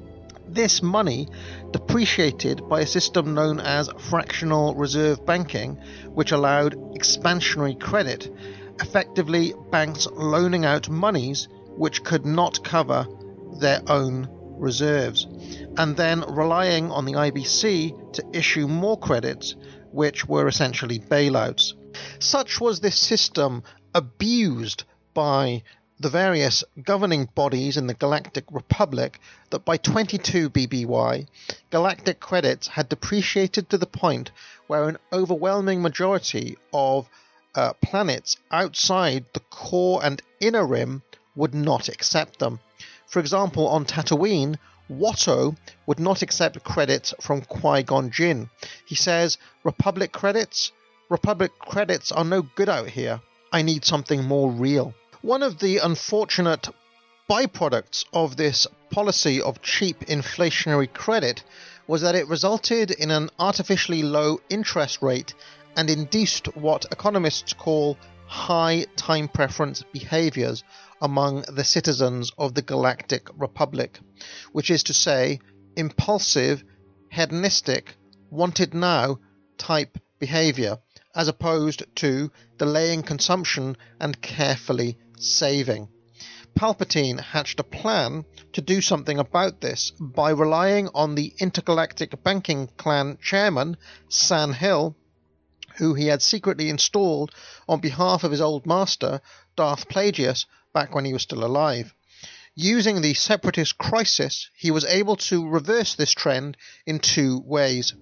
This money depreciated by a system known as fractional reserve banking, which allowed expansionary credit, effectively banks loaning out monies which could not cover their own reserves, and then relying on the I B C to issue more credits, which were essentially bailouts. Such was this system abused by the various governing bodies in the Galactic Republic that by twenty-two B B Y, galactic credits had depreciated to the point where an overwhelming majority of uh, planets outside the core and inner rim would not accept them. For example, on Tatooine, Watto would not accept credits from Qui-Gon Jinn. He says, Republic credits? Republic credits are no good out here. I need something more real. One of the unfortunate byproducts of this policy of cheap inflationary credit was that it resulted in an artificially low interest rate and induced what economists call high time preference behaviors among the citizens of the Galactic Republic, which is to say, impulsive, hedonistic, wanted now type behavior, as opposed to delaying consumption and carefully saving. Palpatine hatched a plan to do something about this by relying on the Intergalactic Banking Clan chairman, San Hill, who he had secretly installed on behalf of his old master, Darth Plagueis, back when he was still alive. Using the Separatist crisis, he was able to reverse this trend in two ways.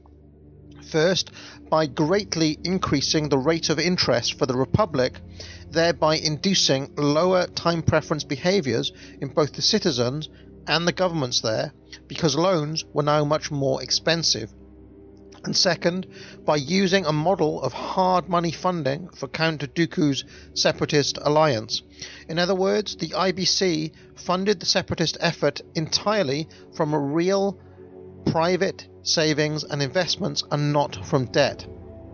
First, by greatly increasing the rate of interest for the Republic, thereby inducing lower time preference behaviours in both the citizens and the governments there, because loans were now much more expensive. And second, by using a model of hard money funding for Count Dooku's Separatist alliance. In other words, the I B C funded the Separatist effort entirely from a real private savings and investments and not from debt.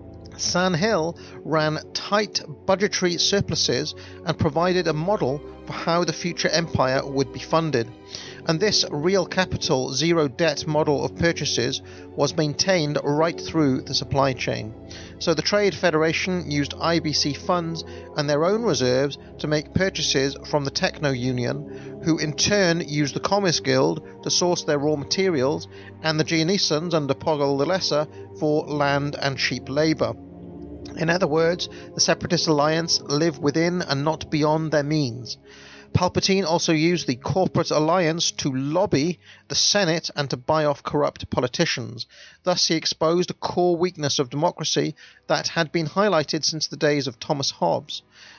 San Hill ran tight budgetary surpluses and provided a model for how the future empire would be funded. And this real capital, zero debt model of purchases was maintained right through the supply chain. So the Trade Federation used I B C funds and their own reserves to make purchases from the Techno Union, who in turn used the Commerce Guild to source their raw materials, and the Geonisans under Poggle the Lesser for land and cheap labour. In other words, the Separatist alliance lived within and not beyond their means. Palpatine also used the corporate alliance to lobby the Senate and to buy off corrupt politicians. Thus he exposed a core weakness of democracy that had been highlighted since the days of Thomas Hobbes.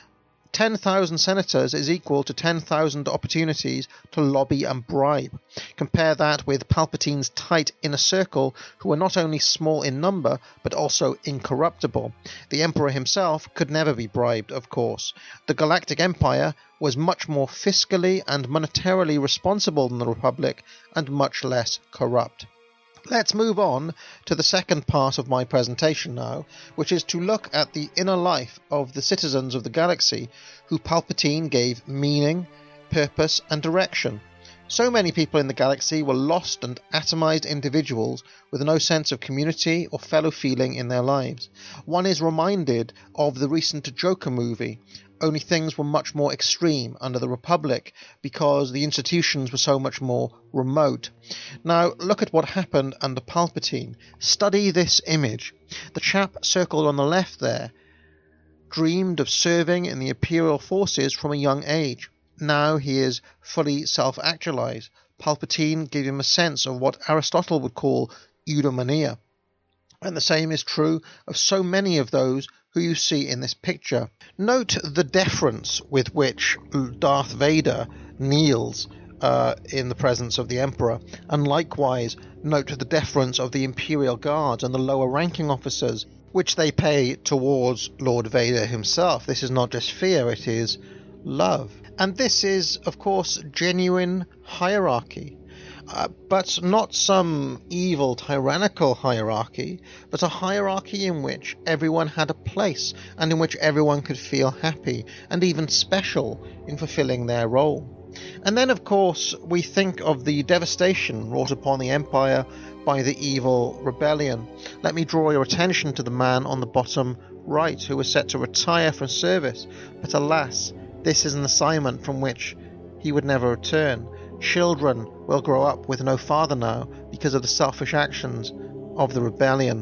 ten thousand senators is equal to ten thousand opportunities to lobby and bribe. Compare that with Palpatine's tight inner circle, who are not only small in number, but also incorruptible. The Emperor himself could never be bribed, of course. The Galactic Empire was much more fiscally and monetarily responsible than the Republic, and much less corrupt. Let's move on to the second part of my presentation now, which is to look at the inner life of the citizens of the galaxy who Palpatine gave meaning, purpose and direction. So many people in the galaxy were lost and atomized individuals with no sense of community or fellow feeling in their lives. One is reminded of the recent Joker movie, only things were much more extreme under the Republic because the institutions were so much more remote. Now look at what happened under Palpatine. Study this image. The chap circled on the left there dreamed of serving in the Imperial forces from a young age. Now he is fully self-actualized. Palpatine gave him a sense of what Aristotle would call eudaimonia. And the same is true of so many of those who you see in this picture. Note the deference with which Darth Vader kneels uh, in the presence of the Emperor, and likewise note the deference of the Imperial Guards and the lower ranking officers, which they pay towards Lord Vader himself. This is not just fear, it is love. And this is, of course, genuine hierarchy. Uh, but not some evil tyrannical hierarchy, but a hierarchy in which everyone had a place and in which everyone could feel happy and even special in fulfilling their role. And then, of course, we think of the devastation wrought upon the Empire by the evil rebellion. Let me draw your attention to the man on the bottom right who was set to retire from service, but alas, this is an assignment from which he would never return. Children will grow up with no father now because of the selfish actions of the rebellion.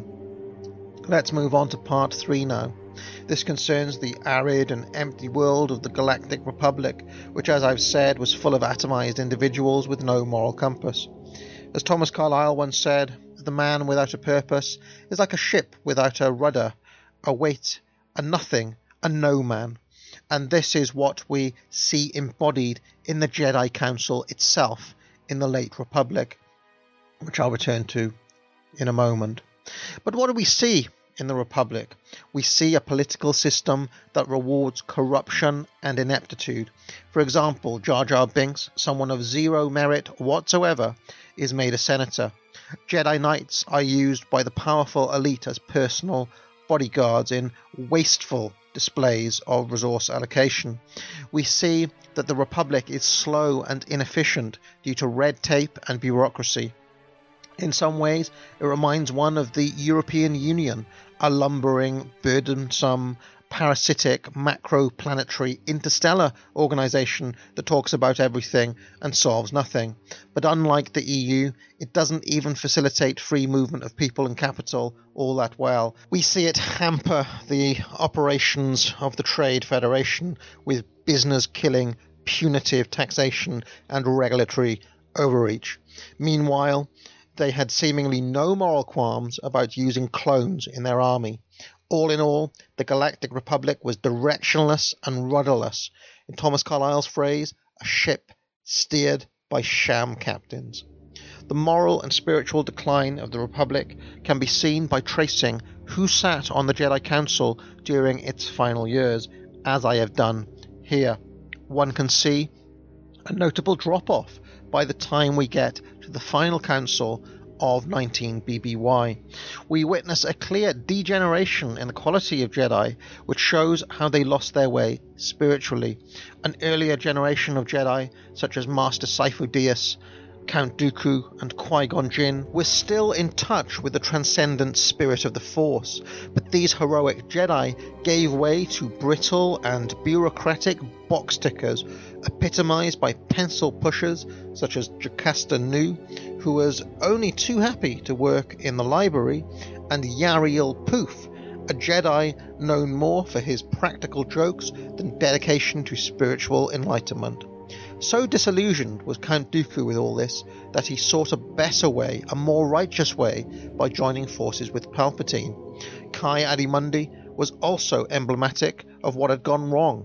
Let's move on to part three now. This concerns the arid and empty world of the Galactic Republic, which, as I've said, was full of atomized individuals with no moral compass. As Thomas Carlyle once said, the man without a purpose is like a ship without a rudder, a weight, a nothing, a no man. And this is what we see embodied in the Jedi Council itself in the late Republic, which I'll return to in a moment. But what do we see in the Republic? We see a political system that rewards corruption and ineptitude. For example, Jar Jar Binks, someone of zero merit whatsoever, is made a senator. Jedi Knights are used by the powerful elite as personal bodyguards in wasteful displays of resource allocation. We see that the Republic is slow and inefficient due to red tape and bureaucracy. In some ways, it reminds one of the European Union, a lumbering, burdensome, parasitic, macro-planetary, interstellar organisation that talks about everything and solves nothing. But unlike the E U, it doesn't even facilitate free movement of people and capital all that well. We see it hamper the operations of the Trade Federation with business-killing, punitive taxation and regulatory overreach. Meanwhile, they had seemingly no moral qualms about using clones in their army. All in all, the Galactic Republic was directionless and rudderless. In Thomas Carlyle's phrase, a ship steered by sham captains. The moral and spiritual decline of the Republic can be seen by tracing who sat on the Jedi Council during its final years, as I have done here. One can see a notable drop-off by the time we get to the final council of nineteen B B Y. We witness a clear degeneration in the quality of Jedi, which shows how they lost their way spiritually. An earlier generation of Jedi, such as Master Sifo Dyas, Count Dooku and Qui-Gon Jinn, were still in touch with the transcendent spirit of the Force, but these heroic Jedi gave way to brittle and bureaucratic box tickers, epitomized by pencil pushers such as Jocasta Nu, who was only too happy to work in the library, and Yariel Poof, a Jedi known more for his practical jokes than dedication to spiritual enlightenment. So disillusioned was Count Dooku with all this that he sought a better way, a more righteous way, by joining forces with Palpatine. Kai Adimundi was also emblematic of what had gone wrong.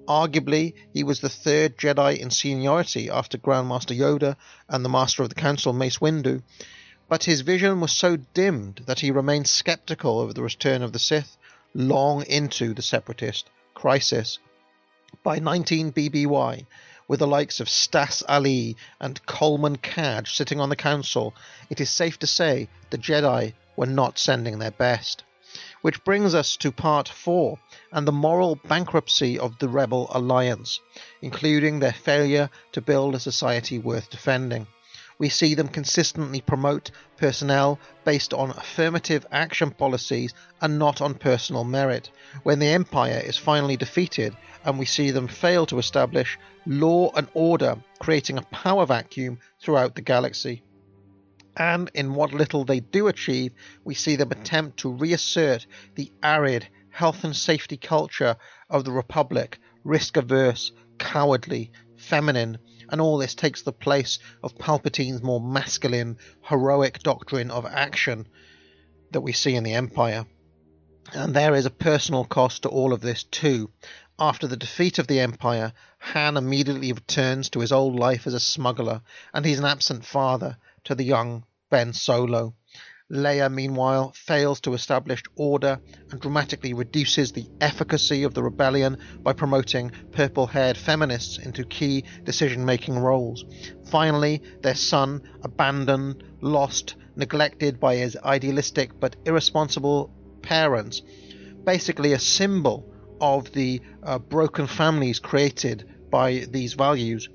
Arguably, he was the third Jedi in seniority after Grand Master Yoda and the Master of the Council, Mace Windu, but his vision was so dimmed that he remained skeptical of the return of the Sith long into the Separatist crisis. By nineteen B B Y, with the likes of Stas Ali and Coleman Cadge sitting on the council, it is safe to say the Jedi were not sending their best. Which brings us to part four and the moral bankruptcy of the Rebel Alliance, including their failure to build a society worth defending. We see them consistently promote personnel based on affirmative action policies and not on personal merit, when the Empire is finally defeated, and we see them fail to establish law and order, creating a power vacuum throughout the galaxy. And in what little they do achieve, we see them attempt to reassert the arid health and safety culture of the Republic, risk-averse, cowardly, feminine, and all this takes the place of Palpatine's more masculine, heroic doctrine of action that we see in the Empire. And there is a personal cost to all of this too. After the defeat of the Empire, Han immediately returns to his old life as a smuggler, and he's an absent father to the young Ben Solo. Leia, meanwhile, fails to establish order and dramatically reduces the efficacy of the rebellion by promoting purple-haired feminists into key decision-making roles. Finally, their son, abandoned, lost, neglected by his idealistic but irresponsible parents, basically a symbol of the uh, broken families created by these values.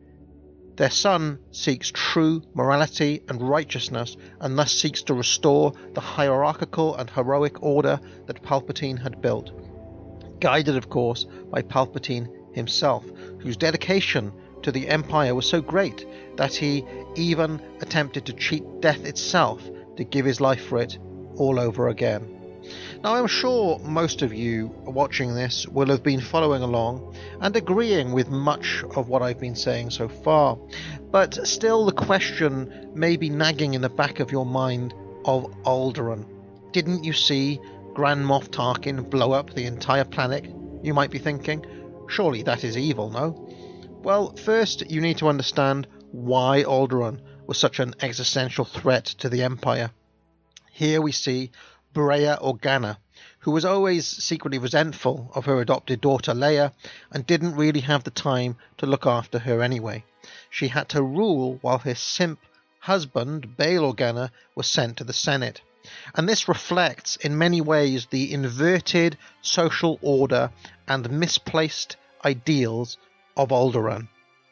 Their son seeks true morality and righteousness, and thus seeks to restore the hierarchical and heroic order that Palpatine had built. Guided, of course, by Palpatine himself, whose dedication to the Empire was so great that he even attempted to cheat death itself to give his life for it all over again. Now, I'm sure most of you watching this will have been following along and agreeing with much of what I've been saying so far, but still the question may be nagging in the back of your mind of Alderaan. Didn't you see Grand Moff Tarkin blow up the entire planet? You might be thinking, surely that is evil, no? Well, first you need to understand why Alderaan was such an existential threat to the Empire. Here we see Breha Organa, who was always secretly resentful of her adopted daughter Leia and didn't really have the time to look after her anyway. She had to rule while her simp husband, Bail Organa, was sent to the Senate. And this reflects in many ways the inverted social order and misplaced ideals of Alderaan.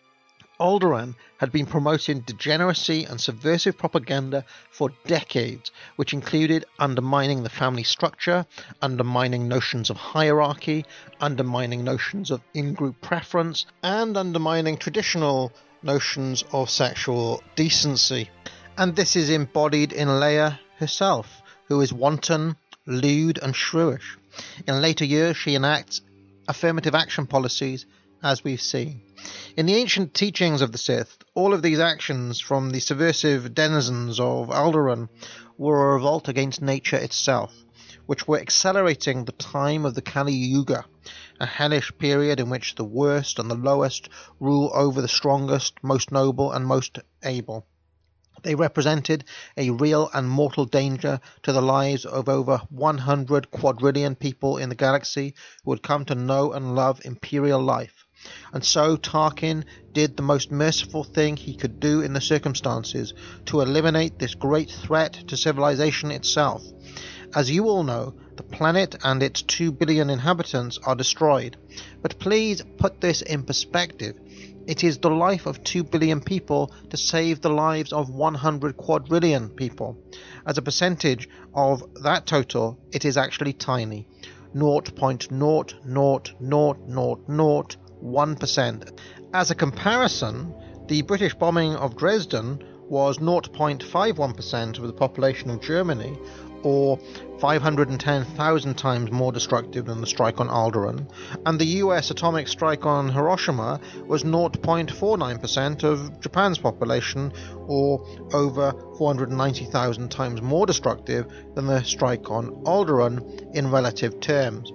Alderaan had been promoting degeneracy and subversive propaganda for decades, which included undermining the family structure, undermining notions of hierarchy, undermining notions of in-group preference, and undermining traditional notions of sexual decency. And this is embodied in Leia herself, who is wanton, lewd, and shrewish. In later years, she enacts affirmative action policies, as we've seen. In the ancient teachings of the Sith, all of these actions from the subversive denizens of Alderaan were a revolt against nature itself, which were accelerating the time of the Kali Yuga, a hellish period in which the worst and the lowest rule over the strongest, most noble, and most able. They represented a real and mortal danger to the lives of over one hundred quadrillion people in the galaxy who had come to know and love imperial life. And so Tarkin did the most merciful thing he could do in the circumstances to eliminate this great threat to civilization itself. As you all know, the planet and its two billion inhabitants are destroyed. But please put this in perspective. It is the life of two billion people to save the lives of one hundred quadrillion people. As a percentage of that total, it is actually tiny. zero point zero zero zero zero zero one percent. As a comparison, the British bombing of Dresden was zero point five one percent of the population of Germany, or five hundred ten thousand times more destructive than the strike on Alderaan, and the U S atomic strike on Hiroshima was zero point four nine percent of Japan's population, or over four hundred ninety thousand times more destructive than the strike on Alderaan in relative terms.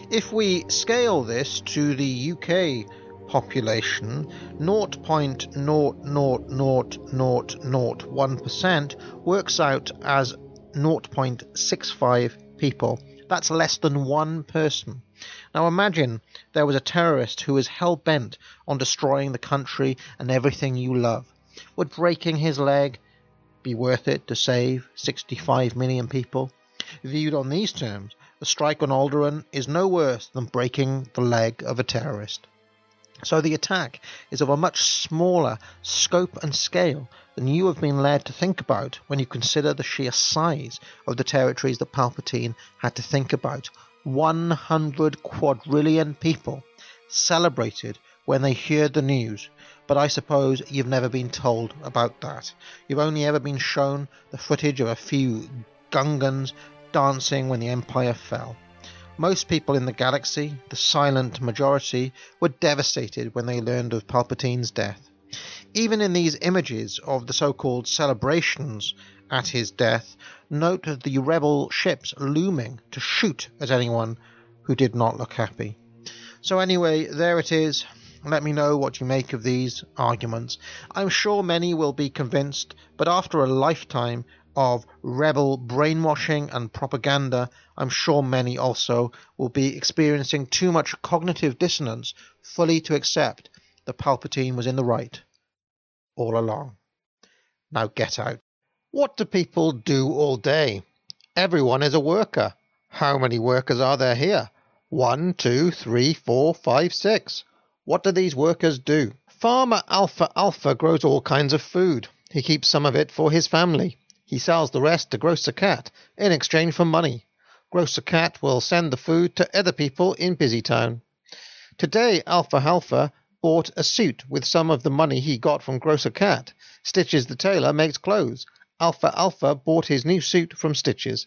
If we scale this to the U K population, zero point zero zero zero zero zero one percent works out as zero point six five people. That's less than one person. Now imagine there was a terrorist who was hell-bent on destroying the country and everything you love. Would breaking his leg be worth it to save sixty-five million people? Viewed on these terms, the strike on Alderaan is no worse than breaking the leg of a terrorist. So the attack is of a much smaller scope and scale than you have been led to think about when you consider the sheer size of the territories that Palpatine had to think about. one hundred quadrillion people celebrated when they heard the news, but I suppose you've never been told about that. You've only ever been shown the footage of a few Gungans dancing when the Empire fell. Most people in the galaxy, the silent majority, were devastated when they learned of Palpatine's death. Even in these images of the so-called celebrations at his death, note the rebel ships looming to shoot at anyone who did not look happy. So anyway, there it is. Let me know what you make of these arguments. I'm sure many will be convinced, but after a lifetime of rebel brainwashing and propaganda, I'm sure many also will be experiencing too much cognitive dissonance fully to accept that Palpatine was in the right all along. Now get out. What do people do all day? Everyone is a worker. How many workers are there here? One, two, three, four, five, six. What do these workers do? Farmer Alpha Alpha grows all kinds of food. He keeps some of it for his family. He sells the rest to Grocer Cat in exchange for money. Grocer Cat will send the food to other people in Busytown. Today, Alpha Alpha bought a suit with some of the money he got from Grocer Cat. Stitches the tailor makes clothes. Alpha Alpha bought his new suit from Stitches.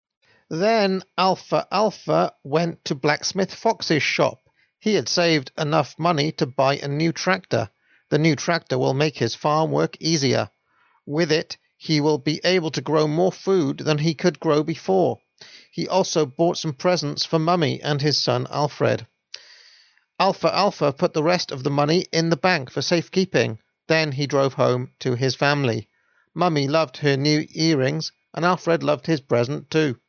Then Alpha Alpha went to Blacksmith Fox's shop. He had saved enough money to buy a new tractor. The new tractor will make his farm work easier. With it, he will be able to grow more food than he could grow before. He also bought some presents for Mummy and his son Alfred. Alpha Alpha put the rest of the money in the bank for safekeeping. Then he drove home to his family. Mummy loved her new earrings, and Alfred loved his present too.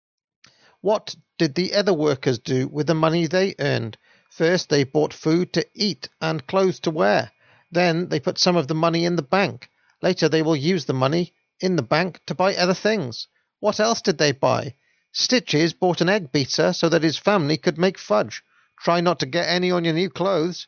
What did the other workers do with the money they earned? First they bought food to eat and clothes to wear. Then they put some of the money in the bank. Later they will use the money in the bank to buy other things. What else did they buy? Stitches bought an egg beater so that his family could make fudge. Try not to get any on your new clothes.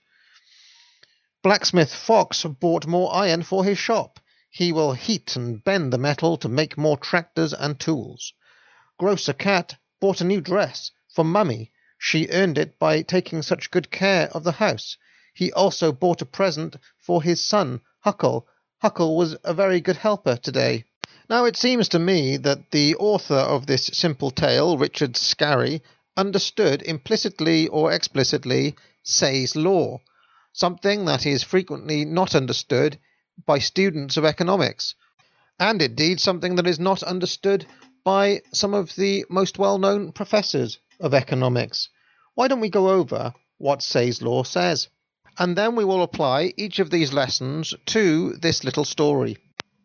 Blacksmith Fox bought more iron for his shop. He will heat and bend the metal to make more tractors and tools. Grocer Cat bought a new dress for Mummy. She earned it by taking such good care of the house. He also bought a present for his son, Huckle. Huckle was a very good helper today. Now it seems to me that the author of this simple tale, Richard Scarry, understood implicitly or explicitly Say's law, something that is frequently not understood by students of economics, and indeed something that is not understood by some of the most well-known professors of economics. Why don't we go over what Say's law says? And then we will apply each of these lessons to this little story.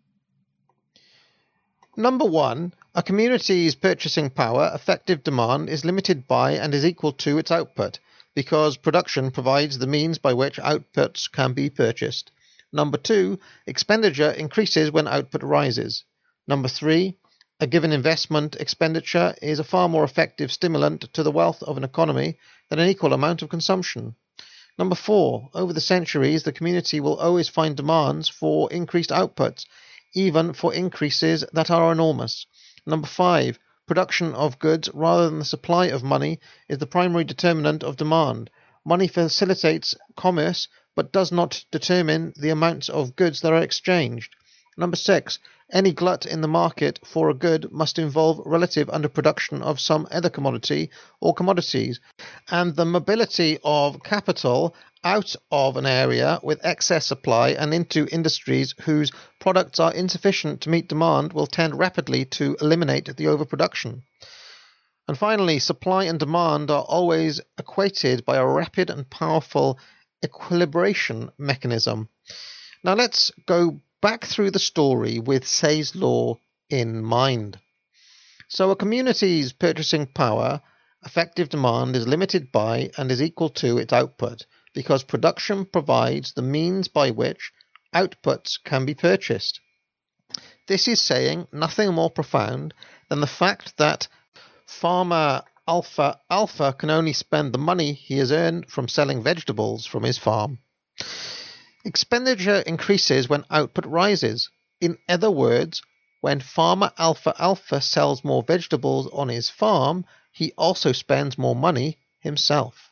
Number one, a community's purchasing power, effective demand, is limited by and is equal to its output, because production provides the means by which outputs can be purchased. Number two, expenditure increases when output rises. Number three, a given investment expenditure is a far more effective stimulant to the wealth of an economy than an equal amount of consumption. Number four, over the centuries, the community will always find demands for increased outputs, even for increases that are enormous. Number five, production of goods rather than the supply of money is the primary determinant of demand. Money facilitates commerce, but does not determine the amounts of goods that are exchanged. Number six, any glut in the market for a good must involve relative underproduction of some other commodity or commodities, and the mobility of capital out of an area with excess supply and into industries whose products are insufficient to meet demand will tend rapidly to eliminate the overproduction. And finally, supply and demand are always equated by a rapid and powerful equilibration mechanism. Now let's go back through the story with Say's law in mind. So a community's purchasing power, effective demand, is limited by and is equal to its output, because production provides the means by which outputs can be purchased. This is saying nothing more profound than the fact that farmer Alpha Alpha can only spend the money he has earned from selling vegetables from his farm. Expenditure increases when output rises. In other words, when farmer Alpha Alpha sells more vegetables on his farm, he also spends more money himself.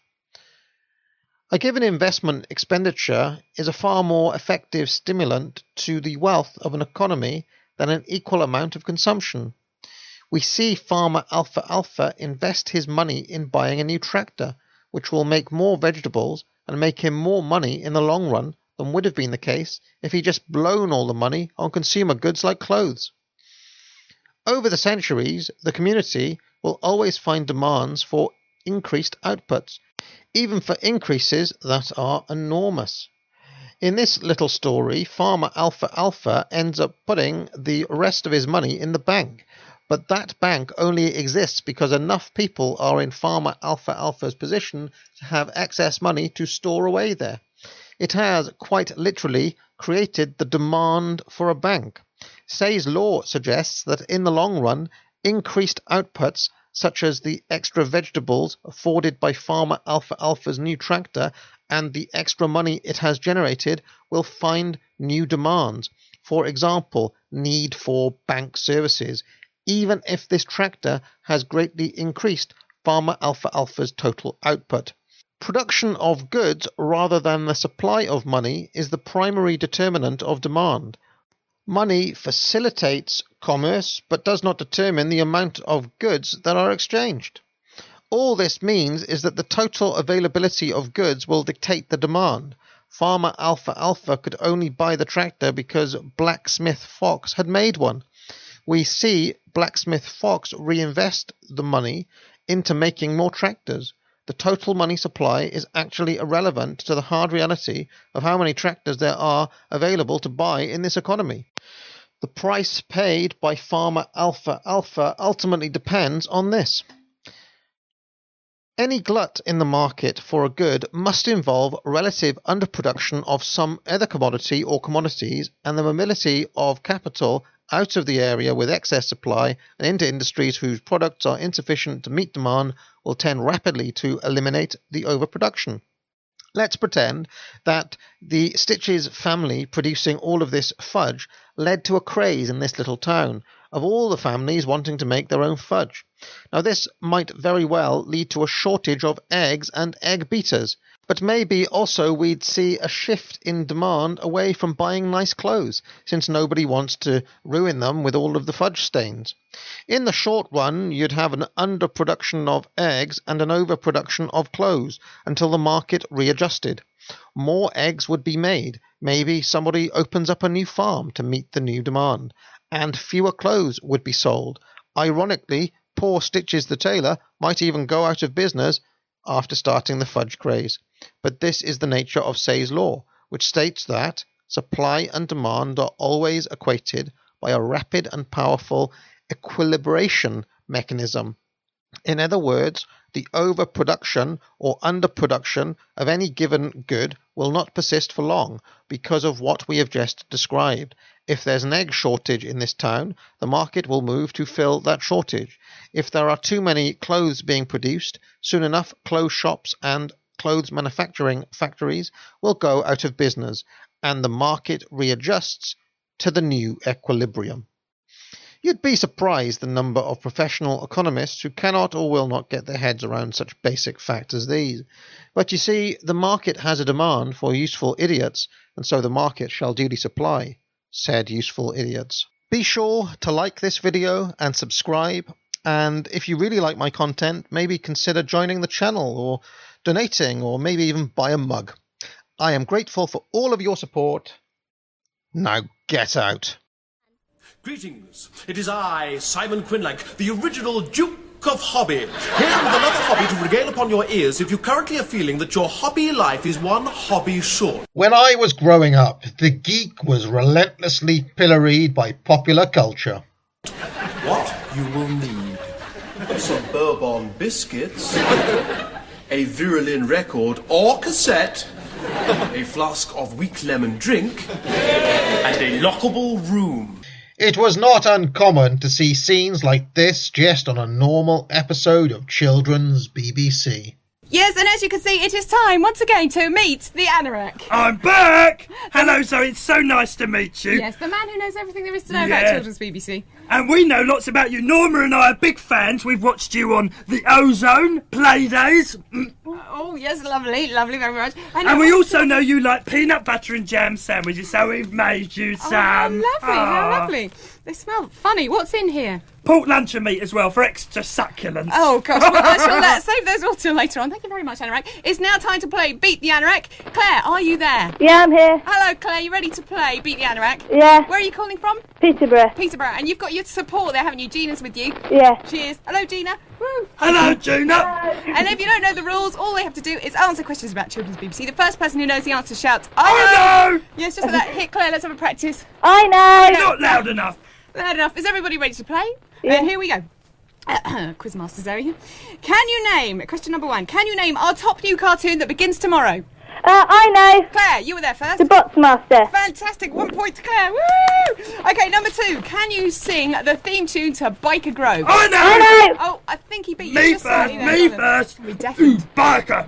A given investment expenditure is a far more effective stimulant to the wealth of an economy than an equal amount of consumption. We see farmer Alpha Alpha invest his money in buying a new tractor, which will make more vegetables and make him more money in the long run than would have been the case if he just blown all the money on consumer goods like clothes. Over the centuries, the community will always find demands for increased outputs, even for increases that are enormous. In this little story, farmer Alpha Alpha ends up putting the rest of his money in the bank, but that bank only exists because enough people are in farmer Alpha Alpha's position to have excess money to store away there. It has, quite literally, created the demand for a bank. Say's law suggests that in the long run, increased outputs, such as the extra vegetables afforded by farmer Alpha Alpha's new tractor and the extra money it has generated, will find new demands. For example, need for bank services, even if this tractor has greatly increased farmer Alpha Alpha's total output. Production of goods rather than the supply of money is the primary determinant of demand. Money facilitates commerce but does not determine the amount of goods that are exchanged. All this means is that the total availability of goods will dictate the demand. Farmer Alpha Alpha could only buy the tractor because Blacksmith Fox had made one. We see Blacksmith Fox reinvest the money into making more tractors. The total money supply is actually irrelevant to the hard reality of how many tractors there are available to buy in this economy. The price paid by farmer Alpha Alpha ultimately depends on this. Any glut in the market for a good must involve relative underproduction of some other commodity or commodities and the mobility of capital out of the area with excess supply and into industries whose products are insufficient to meet demand will tend rapidly to eliminate the overproduction. Let's pretend that the Stitches family producing all of this fudge led to a craze in this little town of all the families wanting to make their own fudge. Now this might very well lead to a shortage of eggs and egg beaters, but maybe also we'd see a shift in demand away from buying nice clothes, since nobody wants to ruin them with all of the fudge stains. In the short run, you'd have an underproduction of eggs and an overproduction of clothes until the market readjusted. More eggs would be made. Maybe somebody opens up a new farm to meet the new demand, and fewer clothes would be sold. Ironically, poor Stitches the tailor might even go out of business after starting the fudge craze. But this is the nature of Say's law, which states that supply and demand are always equated by a rapid and powerful equilibration mechanism. In other words, the overproduction or underproduction of any given good will not persist for long because of what we have just described. If there's an egg shortage in this town, the market will move to fill that shortage. If there are too many clothes being produced, soon enough clothes shops and clothes manufacturing factories will go out of business, and the market readjusts to the new equilibrium. You'd be surprised the number of professional economists who cannot or will not get their heads around such basic facts as these. But you see, the market has a demand for useful idiots, and so the market shall duly supply said useful idiots. Be sure to like this video and subscribe, and if you really like my content, maybe consider joining the channel or donating or maybe even buy a mug. I am grateful for all of your support. Now get out. Greetings. It is I, Simon Quinlank, the original Duke of hobby. Here with another hobby to regale upon your ears if you currently are feeling that your hobby life is one hobby short. When I was growing up, the geek was relentlessly pilloried by popular culture. What you will need: some bourbon biscuits, a Virulin record or cassette, a flask of weak lemon drink, and a lockable room. It was not uncommon to see scenes like this just on a normal episode of children's B B C. Yes, and as you can see, it is time once again to meet the anorak. I'm back! Hello, Zoe, it's so nice to meet you. Yes, the man who knows everything there is to know Yeah. about children's B B C. And we know lots about you. Norma and I are big fans. We've watched you on The Ozone, Playdays. Mm. Oh, yes, lovely, lovely, very much. And we also know you like peanut butter and jam sandwiches, so we've made you Oh, some. how lovely, how Ah. lovely. They smell funny. What's in here? Pork luncheon meat as well for extra succulence. Oh, gosh, well, I shall let, save those all till later on. Thank you very much, Anorak. It's now time to play Beat the Anorak. Claire, are you there? Yeah, I'm here. Hello, Claire. You ready to play Beat the Anorak? Yeah. Where are you calling from? Peterborough. Peterborough. And you've got your support there, haven't you? Gina's with you. Yeah. Cheers. Hello, Gina. Woo. Hello, Gina. And if you don't know the rules, all they have to do is answer questions about children's B B C. The first person who knows the answer shouts, I know! know! Yes, just like that. Hit Claire, let's have a practice. I know! Not loud enough. Loud enough. Is everybody ready to play? Yeah. And here we go. Quizmaster Zoe. Can you name, question number one, can you name our top new cartoon that begins tomorrow? Uh, I know. Claire, you were there first. The Botsmaster. Fantastic. One point to Claire. Woo! Okay, number two. Can you sing the theme tune to Biker Grove? I know. I know. Oh, I think he beat you. Me just first, slightly there, me darling. first. We definitely. Biker.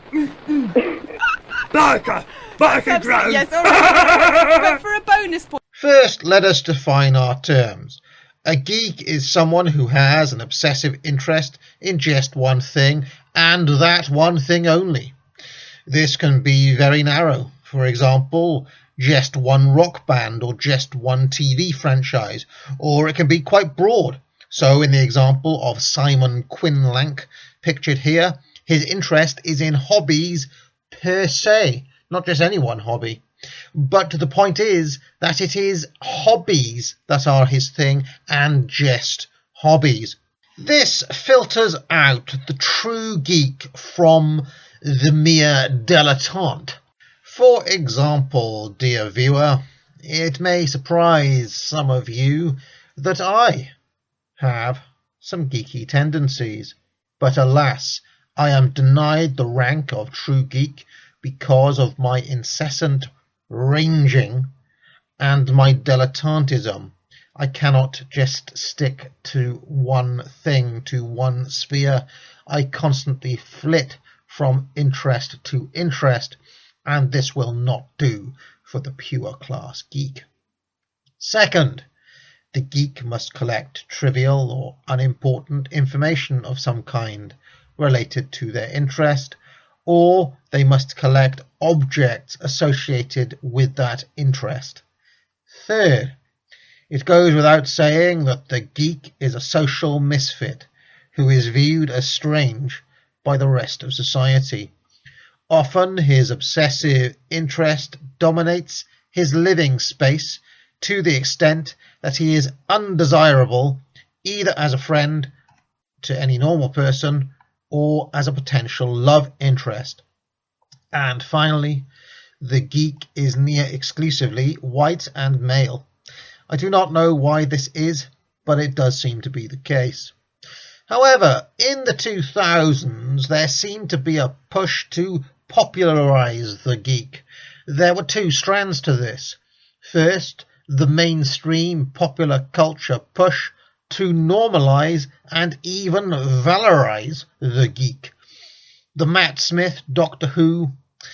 Biker. Biker Grove. Yes, all right. But for a bonus point. First, let us define our terms. A geek is someone who has an obsessive interest in just one thing, and that one thing only. This can be very narrow. For example, just one rock band or just one T V franchise, or it can be quite broad. So in the example of Simon Quinlank, pictured here, his interest is in hobbies per se, not just any one hobby. But the point is that it is hobbies that are his thing, and just hobbies. This filters out the true geek from the mere dilettante. For example, dear viewer, it may surprise some of you that I have some geeky tendencies, but alas, I am denied the rank of true geek because of my incessant ranging and my dilettantism. I cannot just stick to one thing, to one sphere. I constantly flit from interest to interest, and this will not do for the pure class geek. Second, the geek must collect trivial or unimportant information of some kind related to their interest, or they must collect objects associated with that interest. Third, it goes without saying that the geek is a social misfit who is viewed as strange by the rest of society. Often his obsessive interest dominates his living space to the extent that he is undesirable either as a friend to any normal person or as a potential love interest. And finally, the geek is near exclusively white and male. I do not know why this is, but it does seem to be the case. However, in the two thousands, there seemed to be a push to popularize the geek. There were two strands to this. First, the mainstream popular culture push to normalize and even valorize the geek. The Matt Smith Doctor Who,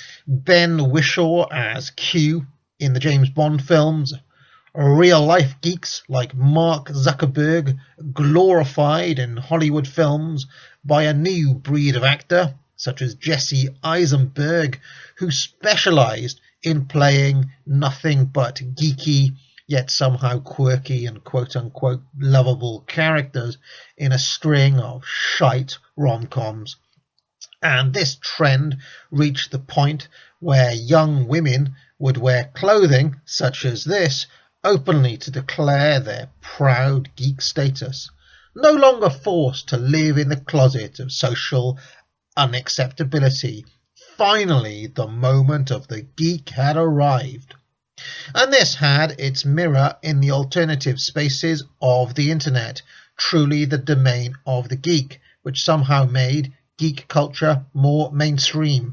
Ben Whishaw as Q in the James Bond films, real-life geeks like Mark Zuckerberg glorified in Hollywood films by a new breed of actor, such as Jesse Eisenberg, who specialized in playing nothing but geeky, yet somehow quirky and quote-unquote lovable characters in a string of shite rom-coms. And this trend reached the point where young women would wear clothing such as this openly to declare their proud geek status. no longer forced to live in the closet of social unacceptability. Finally, the moment of the geek had arrived. And this had its mirror in the alternative spaces of the internet, truly the domain of the geek, which somehow made geek culture more mainstream.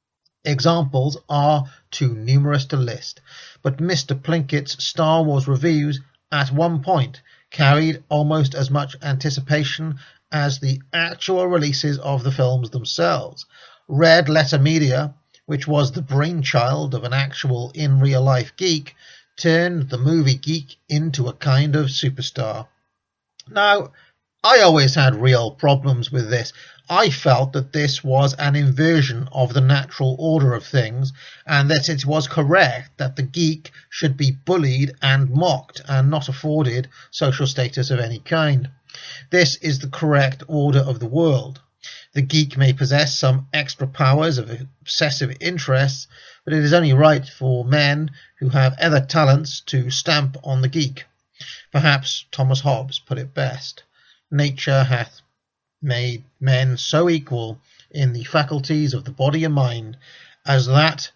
Examples are too numerous to list, but Mister Plinkett's Star Wars reviews at one point carried almost as much anticipation as the actual releases of the films themselves. Red Letter Media, which was the brainchild of an actual in-real-life geek, turned the movie geek into a kind of superstar. Now, I always had real problems with this. I felt that this was an inversion of the natural order of things, and that it was correct that the geek should be bullied and mocked and not afforded social status of any kind. This is the correct order of the world. The geek may possess some extra powers of obsessive interests, but it is only right for men who have other talents to stamp on the geek. Perhaps Thomas Hobbes put it best. Nature hath made men so equal in the faculties of the body and mind, as that,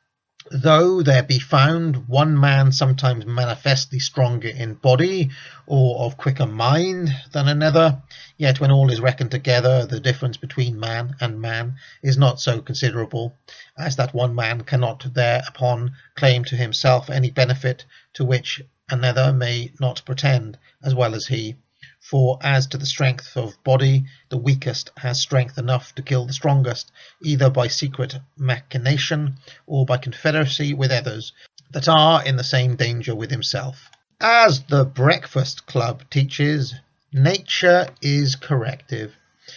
though there be found one man sometimes manifestly stronger in body, or of quicker mind than another, yet when all is reckoned together, the difference between man and man is not so considerable, as that one man cannot thereupon claim to himself any benefit to which another may not pretend, as well as he. For as to the strength of body, the weakest has strength enough to kill the strongest, either by secret machination or by confederacy with others that are in the same danger with himself. As the Breakfast Club teaches, nature is corrective.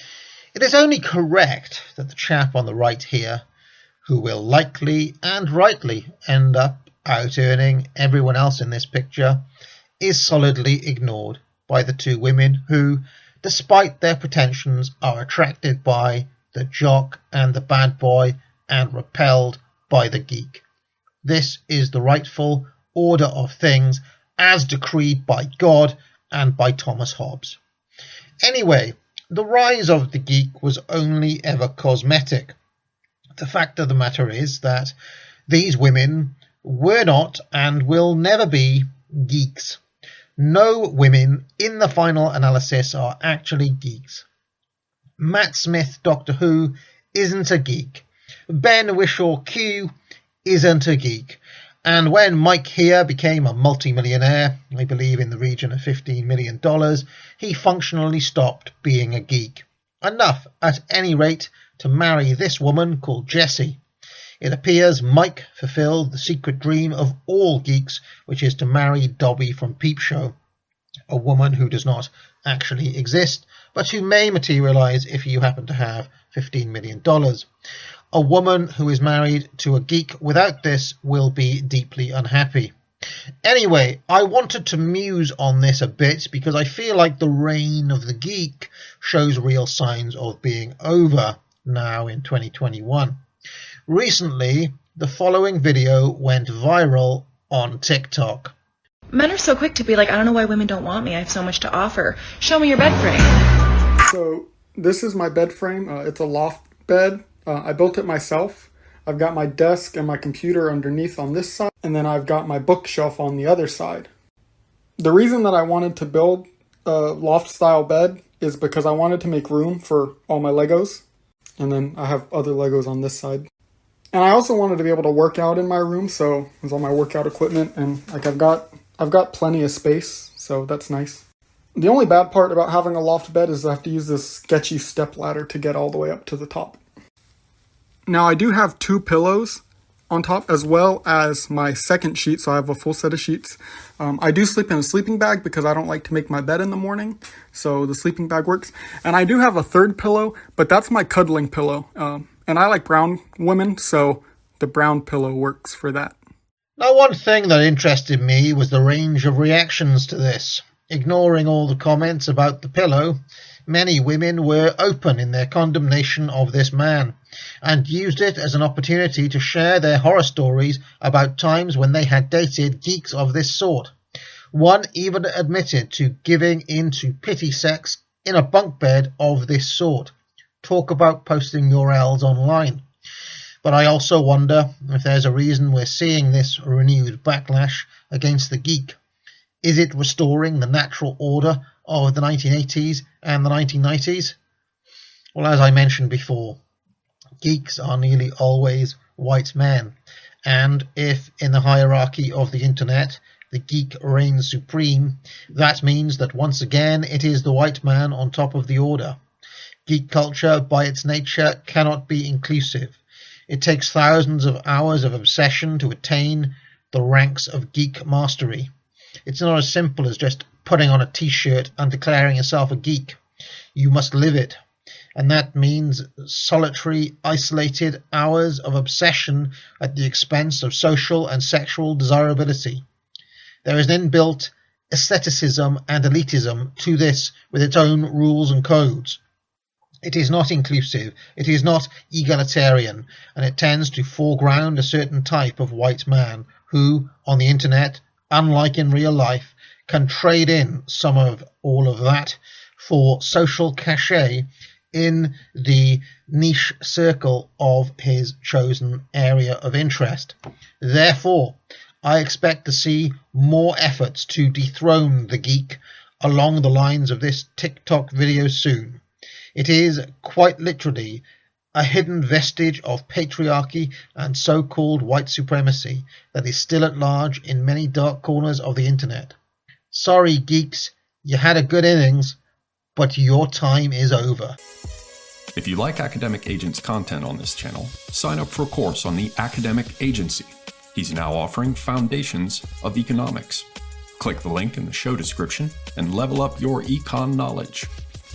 It is only correct that the chap on the right here, who will likely and rightly end up out-earning everyone else in this picture, is solidly ignored by the two women who, despite their pretensions, are attracted by the jock and the bad boy and repelled by the geek. This is the rightful order of things as decreed by God and by Thomas Hobbes. Anyway, the rise of the geek was only ever cosmetic. The fact of the matter is that these women were not and will never be geeks. No women in the final analysis are actually geeks. Matt Smith, Doctor Who, isn't a geek. Ben Whishaw Q isn't a geek. And when Mike here became a multi-millionaire, I believe in the region of fifteen million dollars, he functionally stopped being a geek. Enough, at any rate, to marry this woman called Jessie. It appears Mike fulfilled the secret dream of all geeks, which is to marry Dobby from Peep Show, a woman who does not actually exist, but who may materialize if you happen to have fifteen million dollars. A woman who is married to a geek without this will be deeply unhappy. Anyway, I wanted to muse on this a bit because I feel like the reign of the geek shows real signs of being over now in twenty twenty-one. Recently, the following video went viral on TikTok. Men are so quick to be like, I don't know why women don't want me. I have so much to offer. Show me your bed frame. So this is my bed frame. Uh, it's a loft bed. Uh, I built it myself. I've got my desk and my computer underneath on this side, and then I've got my bookshelf on the other side. The reason that I wanted to build a loft-style bed is because I wanted to make room for all my Legos, and then I have other Legos on this side. And I also wanted to be able to work out in my room, so there's all my workout equipment, and like I've got I've got plenty of space, so that's nice. The only bad part about having a loft bed is I have to use this sketchy step ladder to get all the way up to the top. Now I do have two pillows on top as well as my second sheet, so I have a full set of sheets. Um, I do sleep in a sleeping bag because I don't like to make my bed in the morning, so the sleeping bag works. And I do have a third pillow, but that's my cuddling pillow. Um, and I like brown women, so the brown pillow works for that. Now, one thing that interested me was the range of reactions to this. Ignoring all the comments about the pillow, many women were open in their condemnation of this man, and used it as an opportunity to share their horror stories about times when they had dated geeks of this sort. One even admitted to giving into pity sex in a bunk bed of this sort. Talk about posting your L's online. But I also wonder if there's a reason we're seeing this renewed backlash against the geek. Is it restoring the natural order of the nineteen eighties and the nineteen nineties? Well, as I mentioned before, geeks are nearly always white men, and if in the hierarchy of the internet the geek reigns supreme, that means that once again it is the white man on top of the order. Geek culture, by its nature, cannot be inclusive. It takes thousands of hours of obsession to attain the ranks of geek mastery. It's not as simple as just putting on a t-shirt and declaring yourself a geek. You must live it. And that means solitary, isolated hours of obsession at the expense of social and sexual desirability. There is an inbuilt aestheticism and elitism to this with its own rules and codes. It is not inclusive, it is not egalitarian, and it tends to foreground a certain type of white man who, on the internet, unlike in real life, can trade in some of all of that for social cachet in the niche circle of his chosen area of interest. Therefore, I expect to see more efforts to dethrone the geek along the lines of this TikTok video soon. It is quite literally a hidden vestige of patriarchy and so-called white supremacy that is still at large in many dark corners of the internet. Sorry, geeks, you had a good innings, but your time is over. If you like Academic Agent's content on this channel, sign up for a course on the Academic Agency. He's now offering Foundations of Economics. Click the link in the show description and level up your econ knowledge.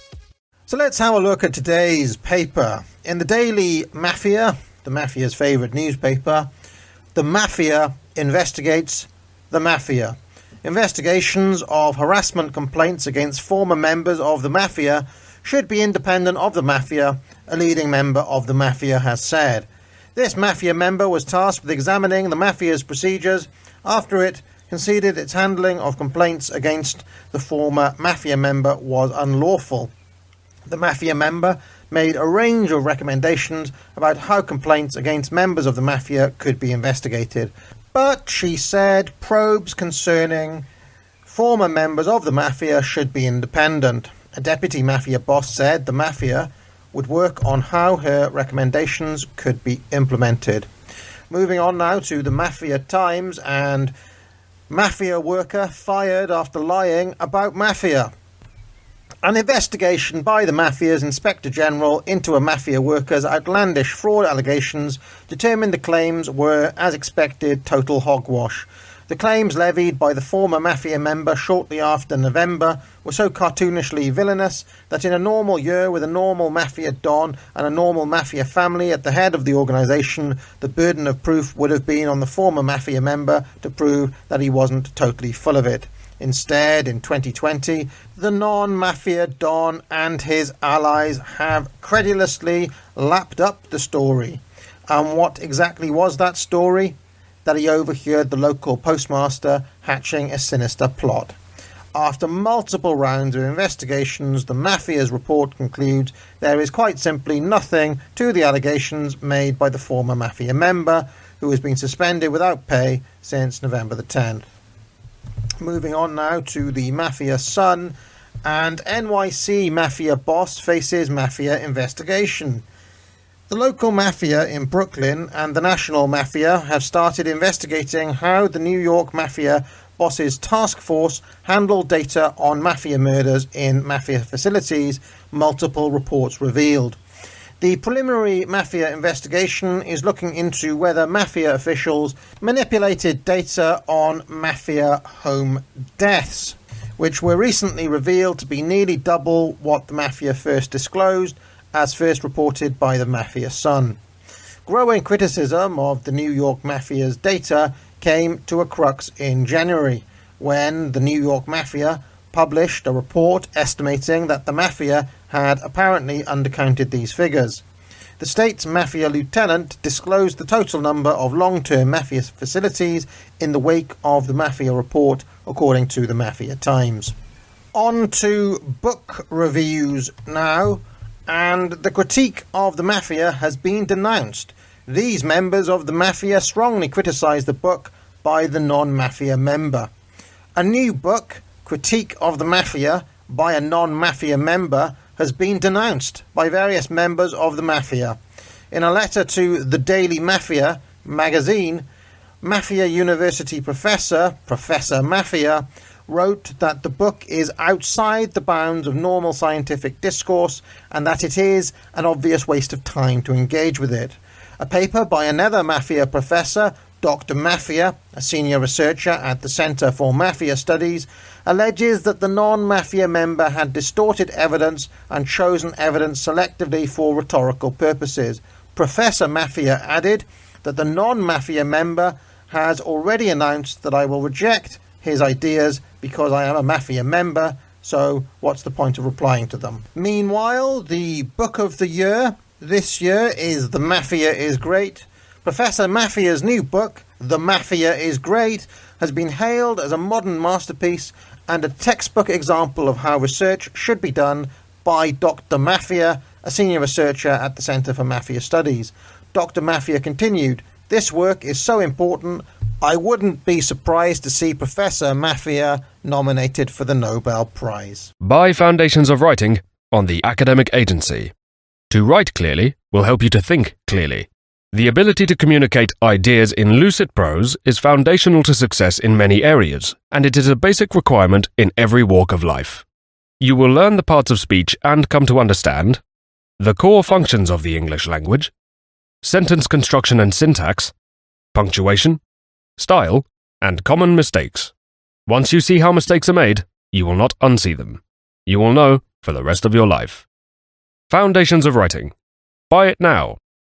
So let's have a look at today's paper. In the Daily Mafia, the Mafia's favourite newspaper, the Mafia investigates the Mafia. Investigations of harassment complaints against former members of the Mafia should be independent of the Mafia, a leading member of the Mafia has said. This Mafia member was tasked with examining the Mafia's procedures after it conceded its handling of complaints against the former Mafia member was unlawful. The Mafia member made a range of recommendations about how complaints against members of the Mafia could be investigated. But, she said, probes concerning former members of the Mafia should be independent. A deputy Mafia boss said the Mafia would work on how her recommendations could be implemented. Moving on now to the Mafia Times, and Mafia worker fired after lying about Mafia. An investigation by the Mafia's Inspector General into a Mafia worker's outlandish fraud allegations determined the claims were, as expected, total hogwash. The claims levied by the former Mafia member shortly after November were so cartoonishly villainous that in a normal year with a normal Mafia Don and a normal Mafia family at the head of the organisation, the burden of proof would have been on the former Mafia member to prove that he wasn't totally full of it. Instead, in twenty twenty, the non-Mafia Don and his allies have credulously lapped up the story. And what exactly was that story? That he overheard the local postmaster hatching a sinister plot. After multiple rounds of investigations, the Mafia's report concludes there is quite simply nothing to the allegations made by the former Mafia member, who has been suspended without pay since November the tenth. Moving on now to the Mafia Sun, and N Y C Mafia boss faces Mafia investigation. The local Mafia in Brooklyn and the national Mafia have started investigating how the New York Mafia boss's task force handled data on Mafia murders in Mafia facilities, multiple reports revealed. The preliminary Mafia investigation is looking into whether Mafia officials manipulated data on Mafia home deaths, which were recently revealed to be nearly double what the Mafia first disclosed, as first reported by the Mafia Sun. Growing criticism of the New York Mafia's data came to a crux in January, when the New York Mafia published a report estimating that the Mafia had apparently undercounted these figures. the state's mafia lieutenant disclosed the total number of long-term mafia facilities in the wake of the mafia report, according to the Mafia Times. On to book reviews now, and the critique of the mafia has been denounced. These members of the mafia strongly criticise the book by the non-mafia member. A new book, Critique of the Mafia, by a non-mafia member, has been denounced by various members of the mafia. In a letter to the Daily Mafia magazine, Mafia University professor, Professor Mafia, wrote that the book is outside the bounds of normal scientific discourse and that it is an obvious waste of time to engage with it. A paper by another Mafia professor, Doctor Mafia, a senior researcher at the Centre for Mafia Studies, alleges that the non-mafia member had distorted evidence and chosen evidence selectively for rhetorical purposes. Professor Mafia added that the non-mafia member has already announced that I will reject his ideas because I am a mafia member, so what's the point of replying to them? Meanwhile, the book of the year this year is The Mafia is Great. Professor Mafia's new book, The Mafia is Great, has been hailed as a modern masterpiece and a textbook example of how research should be done by Doctor Mafia, a senior researcher at the Centre for Mafia Studies. Doctor Mafia continued, "This work is so important, I wouldn't be surprised to see Professor Mafia nominated for the Nobel Prize." By Foundations of Writing on the Academic Agency. To write clearly will help you to think clearly. The ability to communicate ideas in lucid prose is foundational to success in many areas, and it is a basic requirement in every walk of life. You will learn the parts of speech and come to understand the core functions of the English language, sentence construction and syntax, punctuation, style, and common mistakes. Once you see how mistakes are made, you will not unsee them. You will know for the rest of your life. Foundations of Writing. Buy it now.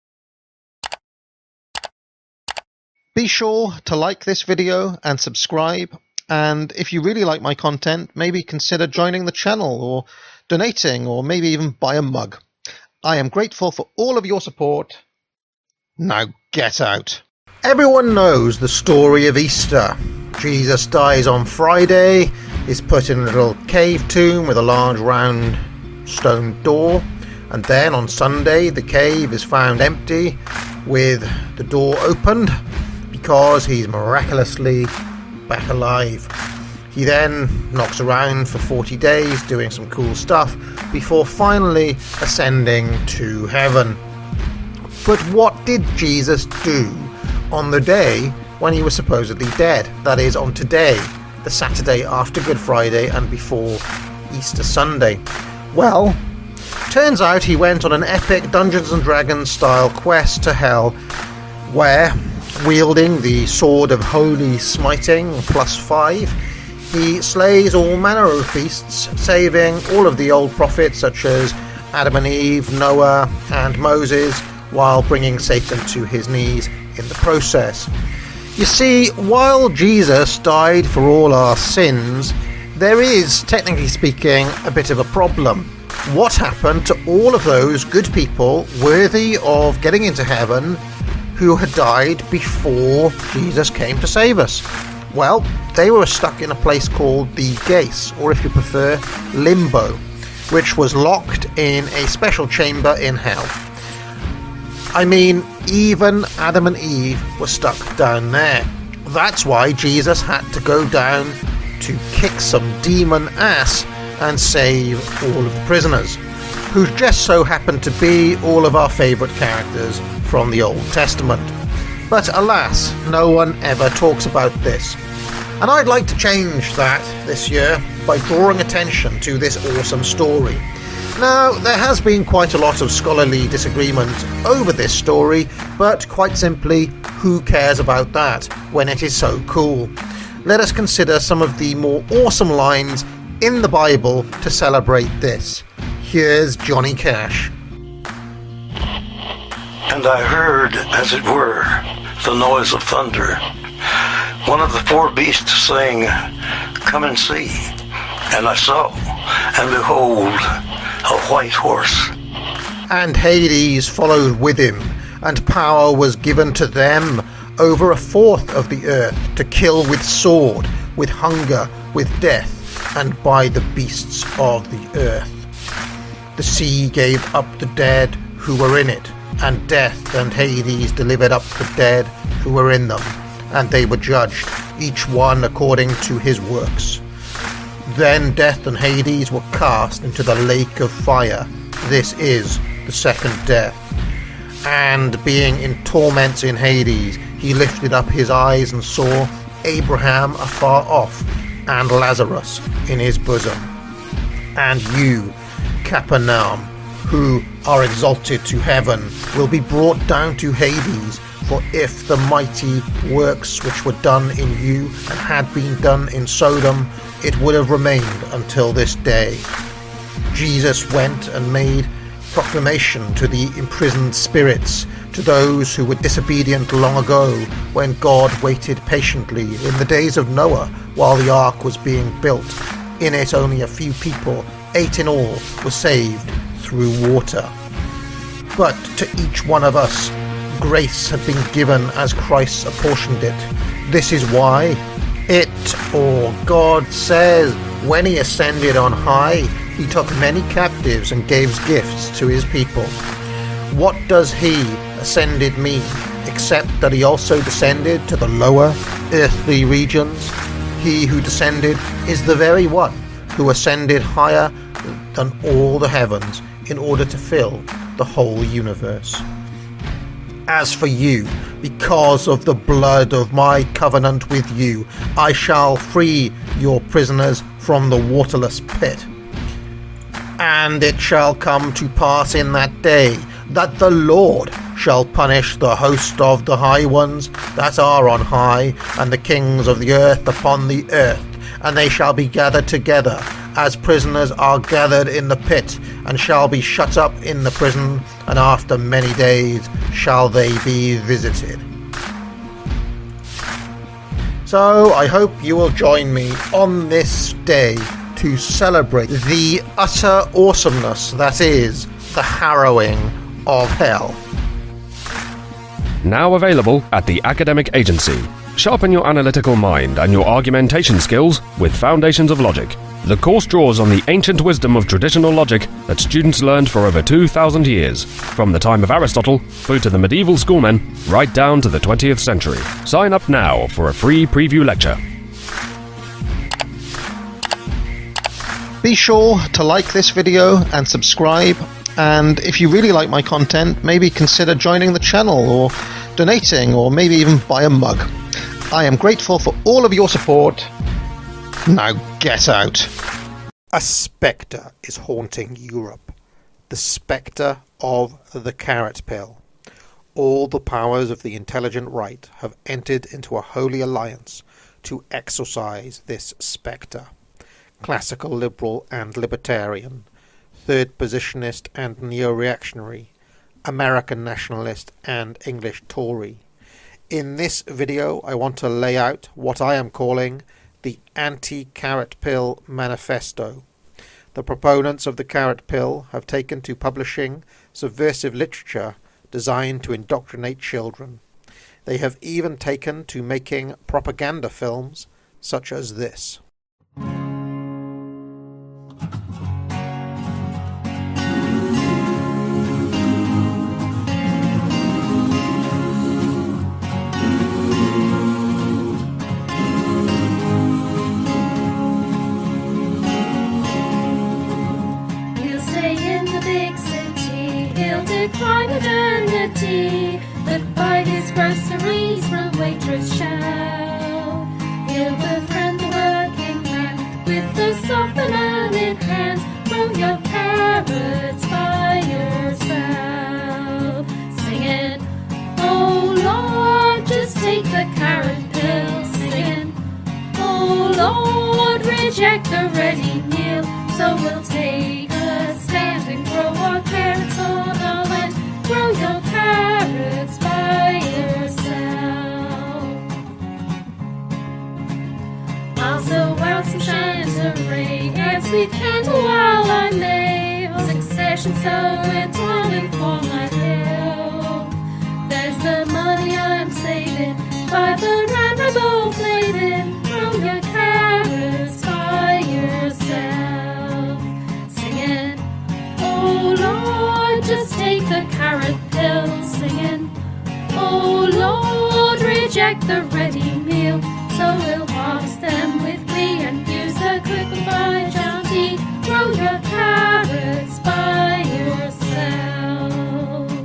Be sure to like this video and subscribe, and if you really like my content, maybe consider joining the channel or donating or maybe even buy a mug. I am grateful for all of your support. Now get out. Everyone knows the story of Easter. Jesus dies on Friday, is put in a little cave tomb with a large round stone door, and then on Sunday the cave is found empty with the door opened because he's miraculously back alive. He then knocks around for forty days doing some cool stuff before finally ascending to heaven. But what did Jesus do on the day when he was supposedly dead? That is, on today, the Saturday after Good Friday and before Easter Sunday. Well, turns out he went on an epic Dungeons and Dragons style quest to hell where, wielding the Sword of Holy Smiting plus five, he slays all manner of beasts, saving all of the old prophets such as Adam and Eve, Noah and Moses, while bringing Satan to his knees in the process. You see, while Jesus died for all our sins, there is, technically speaking, a bit of a problem. What happened to all of those good people worthy of getting into heaven who had died before Jesus came to save us? Well, they were stuck in a place called the Gates, or if you prefer, Limbo, which was locked in a special chamber in hell. I mean, even Adam and Eve were stuck down there. That's why Jesus had to go down to kick some demon ass and save all of the prisoners, who just so happened to be all of our favourite characters from the Old Testament. But alas, no one ever talks about this. And I'd like to change that this year by drawing attention to this awesome story. Now, there has been quite a lot of scholarly disagreement over this story, but quite simply, who cares about that when it is so cool? Let us consider some of the more awesome lines in the Bible to celebrate this. Here's Johnny Cash. And I heard, as it were, the noise of thunder. One of the four beasts saying, "Come and see." And I saw, and behold, a white horse. And Hades followed with him, and power was given to them over a fourth of the earth to kill with sword, with hunger, with death, and by the beasts of the earth. The sea gave up the dead who were in it, and death and Hades delivered up the dead who were in them, and they were judged, each one according to his works. Then death and Hades were cast into the lake of fire. This is the second death. And being in torments in Hades, he lifted up his eyes and saw Abraham afar off, and Lazarus in his bosom. And you, Capernaum, who are exalted to heaven, will be brought down to Hades, for if the mighty works which were done in you and had been done in Sodom, it would have remained until this day. Jesus went and made proclamation to the imprisoned spirits, to those who were disobedient long ago, when God waited patiently in the days of Noah while the ark was being built. In it only a few people, eight in all, were saved through water. But to each one of us grace had been given as Christ apportioned it. This is why it, or God, says, when he ascended on high, he took many captives and gave gifts to his people. What does he, ascended, mean, except that he also descended to the lower earthly regions? He who descended is the very one who ascended higher than all the heavens in order to fill the whole universe. As for you, because of the blood of my covenant with you, I shall free your prisoners from the waterless pit. And it shall come to pass in that day that the Lord shall punish the host of the high ones that are on high, and the kings of the earth upon the earth, and they shall be gathered together, as prisoners are gathered in the pit, and shall be shut up in the prison, and after many days shall they be visited. So I hope you will join me on this day to celebrate the utter awesomeness that is the harrowing of hell. Now available at the Academic Agency. Sharpen your analytical mind and your argumentation skills with Foundations of Logic. The course draws on the ancient wisdom of traditional logic that students learned for over two thousand years, from the time of Aristotle through to the medieval schoolmen, right down to the twentieth century. Sign up now for a free preview lecture. Be sure to like this video and subscribe, and if you really like my content, maybe consider joining the channel or donating, or maybe even buy a mug. I am grateful for all of your support. Now get out. A spectre is haunting Europe. The spectre of the carrot pill. All the powers of the intelligent right have entered into a holy alliance to exorcise this spectre. Classical liberal and libertarian, third positionist and neo-reactionary, American nationalist and English Tory. In this video I want to lay out what I am calling the Anti-Carrot Pill Manifesto. The proponents of the carrot pill have taken to publishing subversive literature designed to indoctrinate children. They have even taken to making propaganda films such as this. Decline modernity, but buy his groceries from waitress shell. He'll befriend the working man with the softener in hands. Grow your carrots by yourself. Singing, oh Lord, just take the carrot pill. Singing, oh Lord, reject the ready meal. So we'll take a stand and grow our carrots on our land. Grow your carrots by yourself. I'll sew out some chantilly and sweet candle while I may. Success flesh and soul and toiling for my health. There's the money I'm saving, five the rand rebel flavin'. Grow your carrots by yourself. Singing, oh Lord, just take the carrot pill. Singing, oh Lord, reject the ready meal. So we'll harvest them with glee and use the quick and fine bounty. Grow your carrots by yourself.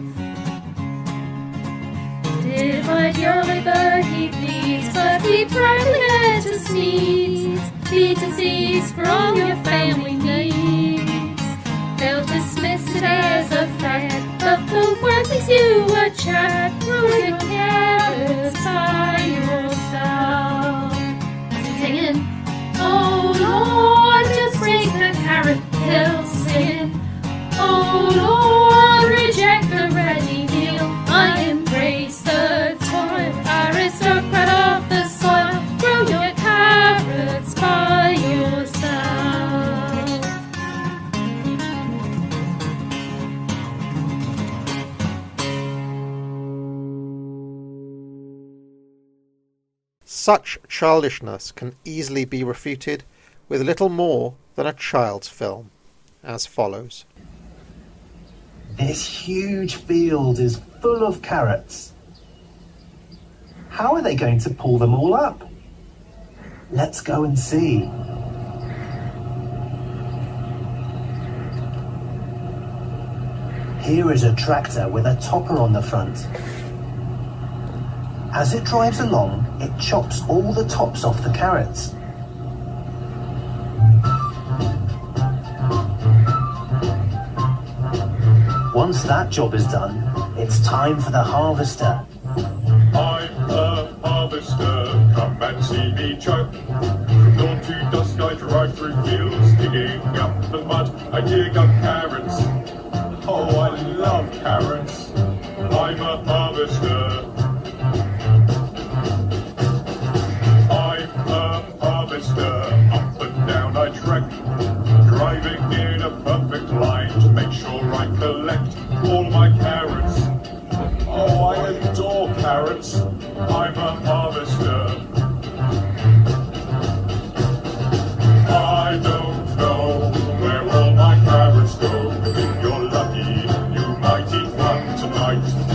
Divide your labor, he please, but we proudly get to seeds. Feed and seeds for all your family needs. They'll dismiss it as a fact, but the word makes you a chat. Grow your carrots by yourself. Singing, oh Lord, just take the carrot pill. Singing, oh Lord, reject the ready meal. I embrace the toil, aristocrat of the soil. Grow your carrots by yourself. Such childishness can easily be refuted with little more than a child's film, as follows. This huge field is full of carrots. How are they going to pull them all up? Let's go and see. Here is a tractor with a topper on the front. As it drives along, it chops all the tops off the carrots. Once that job is done, it's time for the harvester. I'm a harvester, come and see me chirp. From dawn to dusk I drive through fields, digging up the mud. I dig up carrots. Oh, I love carrots. I'm a harvester. I'm a harvester, up and down I trek, driving in a perfect line to make sure I collect all my carrots. Oh, I adore carrots. I'm a harvester. I don't know where all my carrots go. If you're lucky, you might eat one tonight.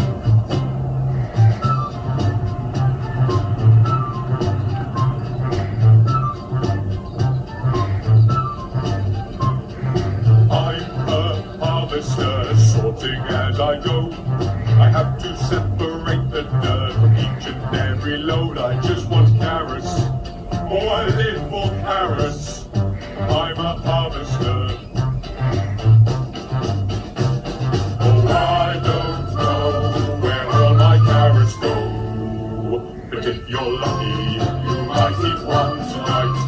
Sorting as I go, I have to separate the dirt from each and every load. I just want carrots, oh I live for carrots. I'm a harvester. Oh, I don't know where all my carrots go, but if you're lucky, you might eat one tonight.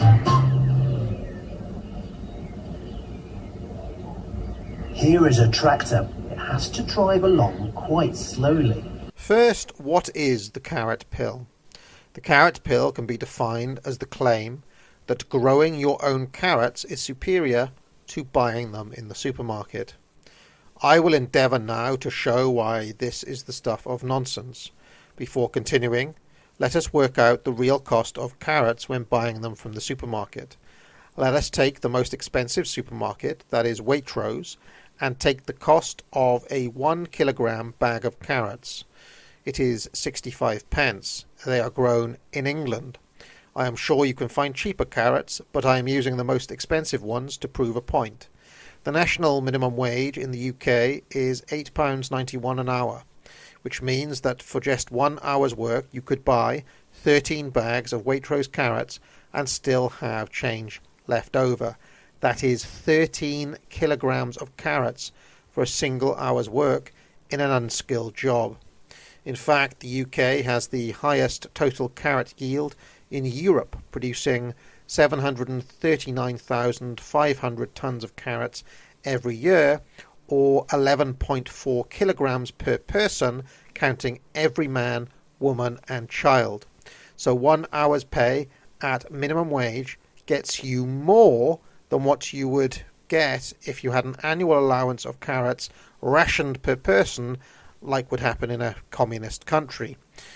Here is a tractor. It has to drive along quite slowly. First, what is the carrot pill? The carrot pill can be defined as the claim that growing your own carrots is superior to buying them in the supermarket. I will endeavour now to show why this is the stuff of nonsense. Before continuing, let us work out the real cost of carrots when buying them from the supermarket. Let us take the most expensive supermarket, that is Waitrose, and take the cost of a one kilogram bag of carrots. It is sixty-five pence. They are grown in England. I am sure you can find cheaper carrots, but I am using the most expensive ones to prove a point. The national minimum wage in the U K is eight pounds ninety-one an hour, which means that for just one hour's work you could buy thirteen bags of Waitrose carrots and still have change left over. That is thirteen kilograms of carrots for a single hour's work in an unskilled job. In fact, the U K has the highest total carrot yield in Europe, producing seven hundred thirty-nine thousand five hundred tonnes of carrots every year, or eleven point four kilograms per person, counting every man, woman and child. So one hour's pay at minimum wage gets you more than what you would get if you had an annual allowance of carrots rationed per person, like would happen in a communist country.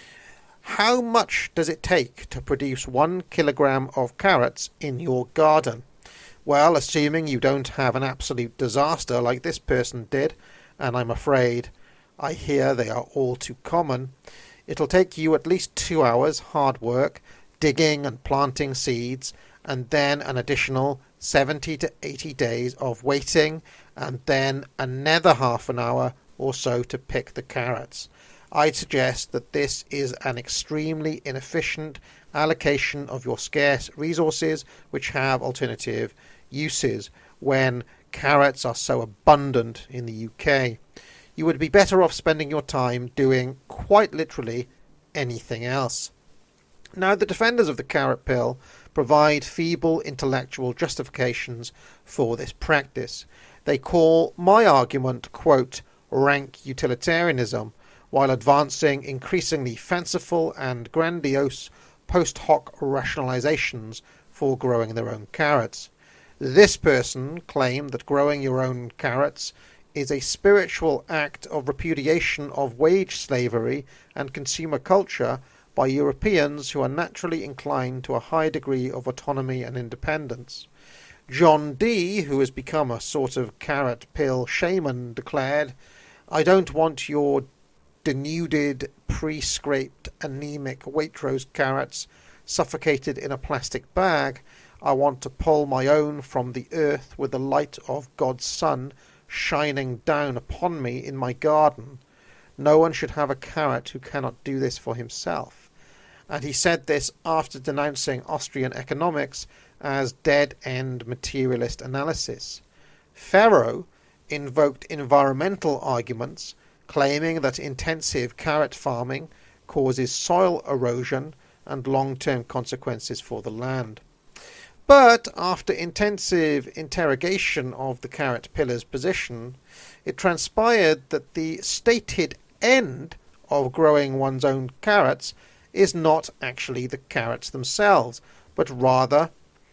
How much does it take to produce one kilogram of carrots in your garden? Well, assuming you don't have an absolute disaster like this person did, and I'm afraid I hear they are all too common, it'll take you at least two hours hard work, digging and planting seeds, and then an additional seventy to eighty days of waiting, and then another half an hour or so to pick the carrots. I'd suggest that this is an extremely inefficient allocation of your scarce resources, which have alternative uses, when carrots are so abundant in the U K. You would be better off spending your time doing, quite literally, anything else. Now, the defenders of the carrot pill provide feeble intellectual justifications for this practice. They call my argument, quote, rank utilitarianism, while advancing increasingly fanciful and grandiose post hoc rationalizations for growing their own carrots. This person claimed that growing your own carrots is a spiritual act of repudiation of wage slavery and consumer culture by Europeans who are naturally inclined to a high degree of autonomy and independence. John Dee, who has become a sort of carrot pill shaman, declared, I don't want your denuded, pre-scraped, anemic Waitrose carrots suffocated in a plastic bag. I want to pull my own from the earth with the light of God's sun shining down upon me in my garden. No one should have a carrot who cannot do this for himself. And he said this after denouncing Austrian economics as dead-end materialist analysis. Ferro invoked environmental arguments, claiming that intensive carrot farming causes soil erosion and long-term consequences for the land. But after intensive interrogation of the carrot pillar's position, it transpired that the stated end of growing one's own carrots is not actually the carrots themselves, but rather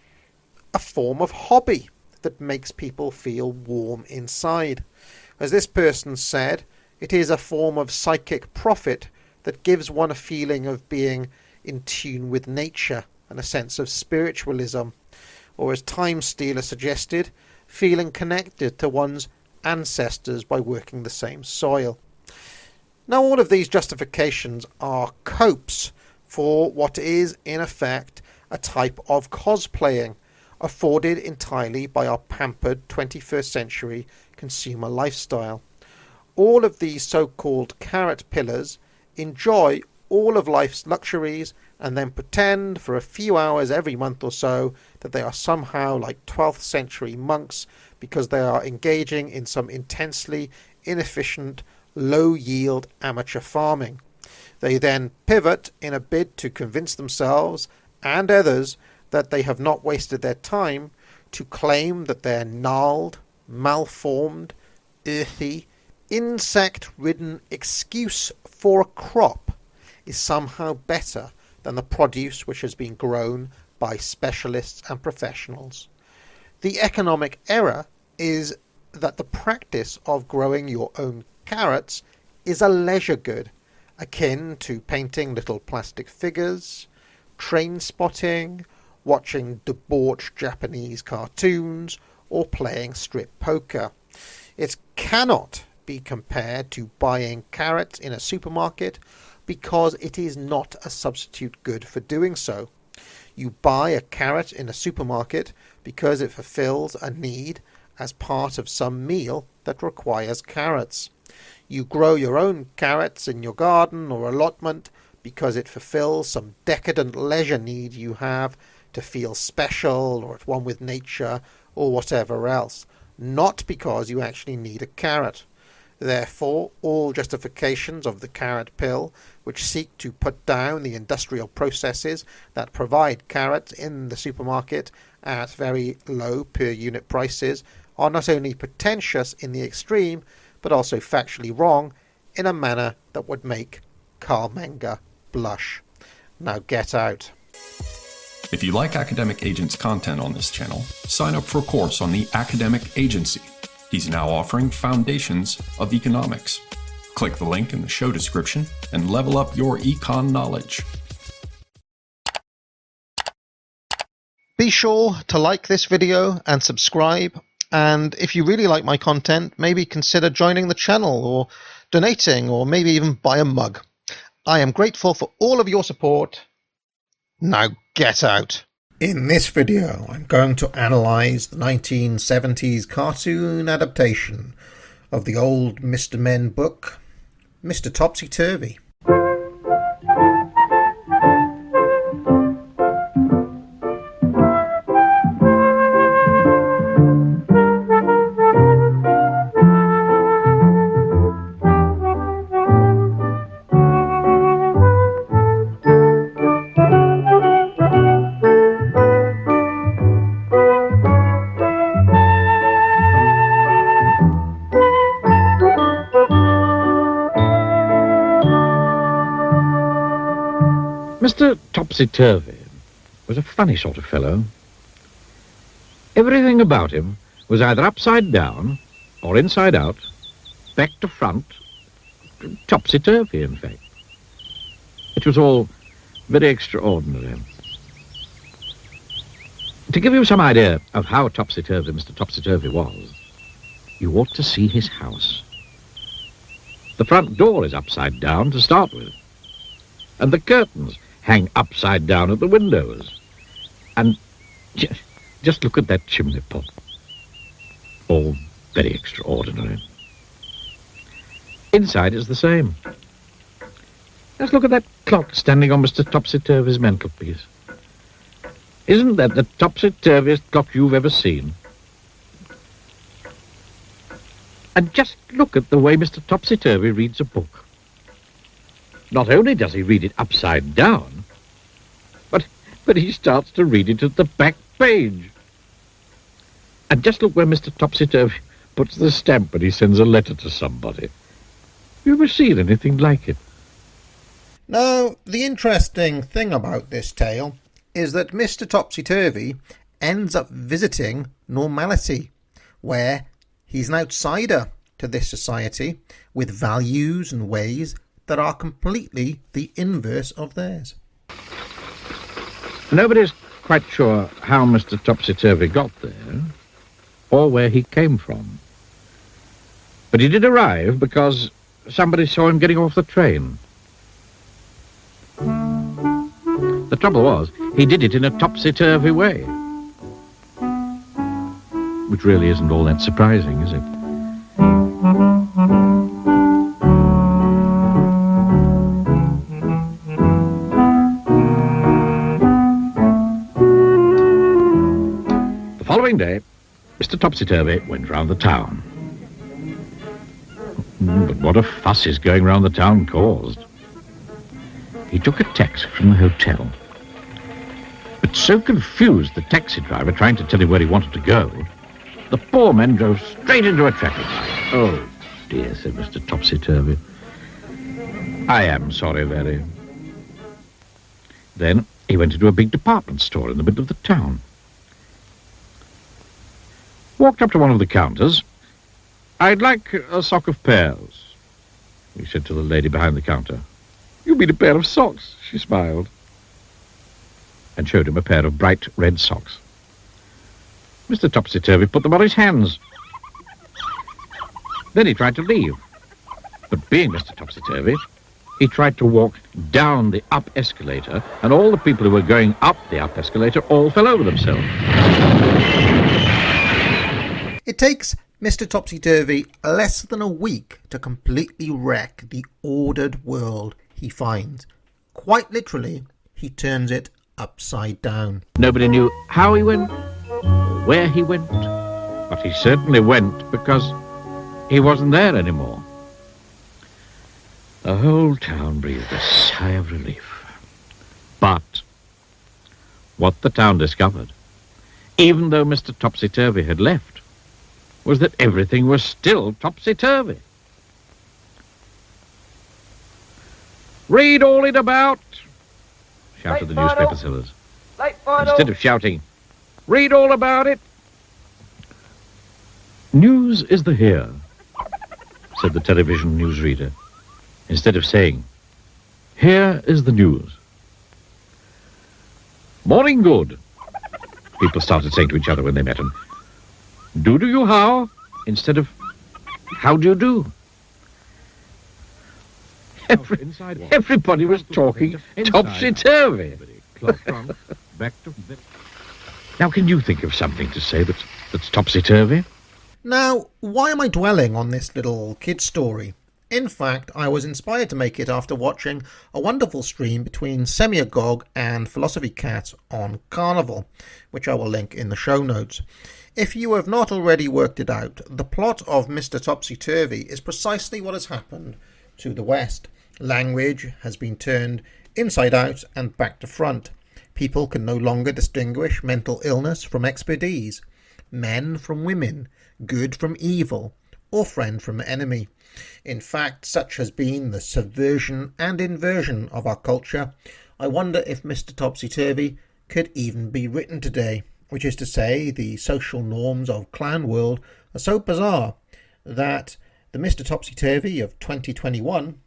a form of hobby that makes people feel warm inside. As this person said, it is a form of psychic profit that gives one a feeling of being in tune with nature and a sense of spiritualism, or as Time Stealer suggested, feeling connected to one's ancestors by working the same soil. Now, all of these justifications are copes for what is, in effect, a type of cosplaying afforded entirely by our pampered twenty-first century consumer lifestyle. All of these so-called carrot pillars enjoy all of life's luxuries and then pretend for a few hours every month or so that they are somehow like twelfth century monks because they are engaging in some intensely inefficient, low-yield amateur farming. They then pivot in a bid to convince themselves and others that they have not wasted their time to claim that their gnarled, malformed, earthy, insect-ridden excuse for a crop is somehow better than the produce which has been grown by specialists and professionals. The economic error is that the practice of growing your own carrots is a leisure good, akin to painting little plastic figures, train spotting, watching debauched Japanese cartoons, or playing strip poker. It cannot be compared to buying carrots in a supermarket because it is not a substitute good for doing so. You buy a carrot in a supermarket because it fulfills a need as part of some meal that requires carrots. You grow your own carrots in your garden or allotment because it fulfills some decadent leisure need you have to feel special or at one with nature or whatever else, not because you actually need a carrot. Therefore, all justifications of the carrot pill, which seek to put down the industrial processes that provide carrots in the supermarket at very low per unit prices, are not only pretentious in the extreme, but also factually wrong in a manner that would make Carl Menger blush. Now get out. If you like Academic Agent's content on this channel, sign up for a course on the Academic Agency. He's now offering Foundations of Economics. Click the link in the show description and level up your econ knowledge. Be sure to like this video and subscribe, and if you really like my content, maybe consider joining the channel or donating, or maybe even buy a mug. I am grateful for all of your support. Now get out. In this video, I'm going to analyse the nineteen seventies cartoon adaptation of the old Mister Men book, Mister Topsy-Turvy. Mister Topsy-Turvy was a funny sort of fellow. Everything about him was either upside down or inside out, back to front, topsy-turvy, in fact. It was all very extraordinary. To give you some idea of how topsy-turvy Mister Topsy-Turvy was, you ought to see his house. The front door is upside down to start with, and the curtains hang upside down at the windows. And j just look at that chimney pot. All very extraordinary. Inside is the same. Just look at that clock standing on Mister Topsy-Turvy's mantelpiece. Isn't that the topsy-turviest clock you've ever seen? And just look at the way Mister Topsy-Turvy reads a book. Not only does he read it upside down, but, but he starts to read it at the back page. And just look where Mister Topsy-Turvy puts the stamp when he sends a letter to somebody. You ever seen anything like it? Now, the interesting thing about this tale is that Mister Topsy-Turvy ends up visiting normality, where he's an outsider to this society with values and ways that are completely the inverse of theirs. Nobody's quite sure how Mister Topsy-Turvy got there, or where he came from. But he did arrive because somebody saw him getting off the train. The trouble was, he did it in a topsy-turvy way. Which really isn't all that surprising, is it? The following day, Mister Topsy-Turvy went round the town. But what a fuss his going round the town caused. He took a taxi from the hotel, but so confused the taxi driver trying to tell him where he wanted to go, the poor man drove straight into a traffic light. Oh dear, said Mister Topsy-Turvy. I am sorry, very. Then he went into a big department store in the middle of the town. Walked up to one of the counters. I'd like a sock of pears, he said to the lady behind the counter. You mean a pair of socks, she smiled, and showed him a pair of bright red socks. Mister Topsy-Turvy put them on his hands. Then he tried to leave. But being Mister Topsy-Turvy, he tried to walk down the up escalator, and all the people who were going up the up escalator all fell over themselves. It takes Mister Topsy-Turvy less than a week to completely wreck the ordered world he finds. Quite literally, he turns it upside down. Nobody knew how he went, or where he went, but he certainly went because he wasn't there anymore. The whole town breathed a sigh of relief. But what the town discovered, even though Mister Topsy-Turvy had left, was that everything was still topsy-turvy. Read all it about, shouted the newspaper sellers. Late final. Instead of shouting, read all about it. News is the here, said the television newsreader, instead of saying, here is the news. Morning good, people started saying to each other when they met him. Do do you how, instead of how do you do? Every, everybody was talking topsy-turvy. Now, can you think of something to say that's, that's topsy-turvy? Now, why am I dwelling on this little kid story? In fact, I was inspired to make it after watching a wonderful stream between Semiagog and Philosophy Cat on Carnival, which I will link in the show notes. If you have not already worked it out, the plot of Mister Topsy-Turvy is precisely what has happened to the West. Language has been turned inside out and back to front. People can no longer distinguish mental illness from expertise, men from women, good from evil, or friend from enemy. In fact, such has been the subversion and inversion of our culture. I wonder if Mister Topsy-Turvy could even be written today, which is to say, the social norms of clown world are so bizarre that the Mister Topsy-Turvy of twenty twenty-one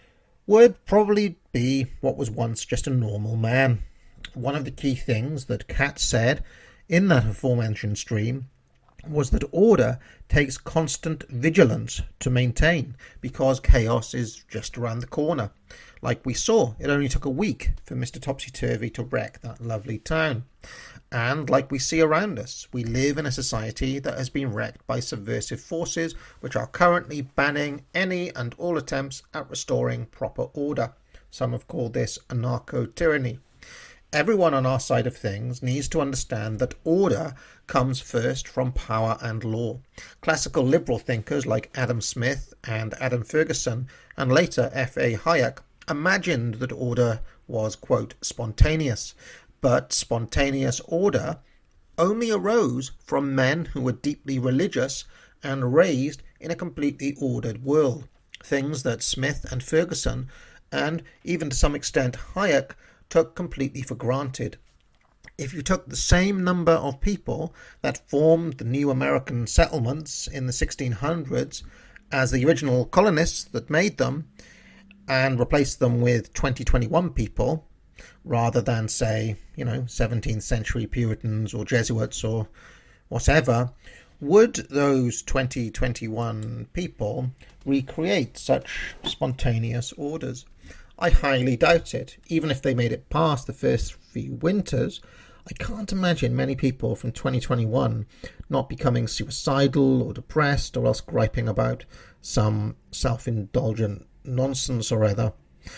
would probably be what was once just a normal man. One of the key things that Kat said in that aforementioned stream was that order takes constant vigilance to maintain because chaos is just around the corner. Like we saw, it only took a week for Mister Topsy-Turvy to wreck that lovely town. And like we see around us, we live in a society that has been wrecked by subversive forces which are currently banning any and all attempts at restoring proper order. Some have called this anarcho-tyranny. Everyone on our side of things needs to understand that order comes first from power and law. Classical liberal thinkers like Adam Smith and Adam Ferguson, and later F A Hayek, imagined that order was, quote, spontaneous. But spontaneous order only arose from men who were deeply religious and raised in a completely ordered world. Things that Smith and Ferguson, and even to some extent Hayek, took completely for granted. If you took the same number of people that formed the new American settlements in the sixteen hundreds as the original colonists that made them, and replaced them with twenty twenty-one people, rather than, say, you know, seventeenth century Puritans or Jesuits or whatever, would those twenty twenty-one people recreate such spontaneous orders? I highly doubt it. Even if they made it past the first few winters, I can't imagine many people from twenty twenty-one not becoming suicidal or depressed or else griping about some self-indulgent nonsense or other.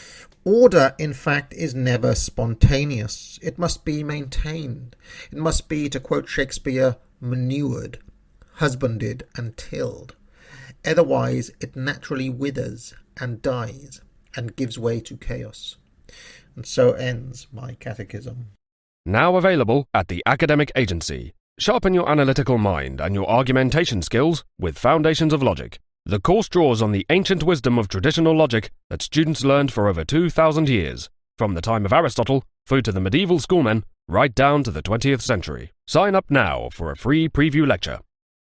Order, in fact, is never spontaneous. It must be maintained. It must be, to quote Shakespeare, manured, husbanded and tilled. Otherwise, it naturally withers and dies and gives way to chaos. And so ends my catechism. Now available at the Academic Agency. Sharpen your analytical mind and your argumentation skills with Foundations of Logic. The course draws on the ancient wisdom of traditional logic that students learned for over two thousand years, from the time of Aristotle through to the medieval schoolmen, right down to the twentieth century. Sign up now for a free preview lecture.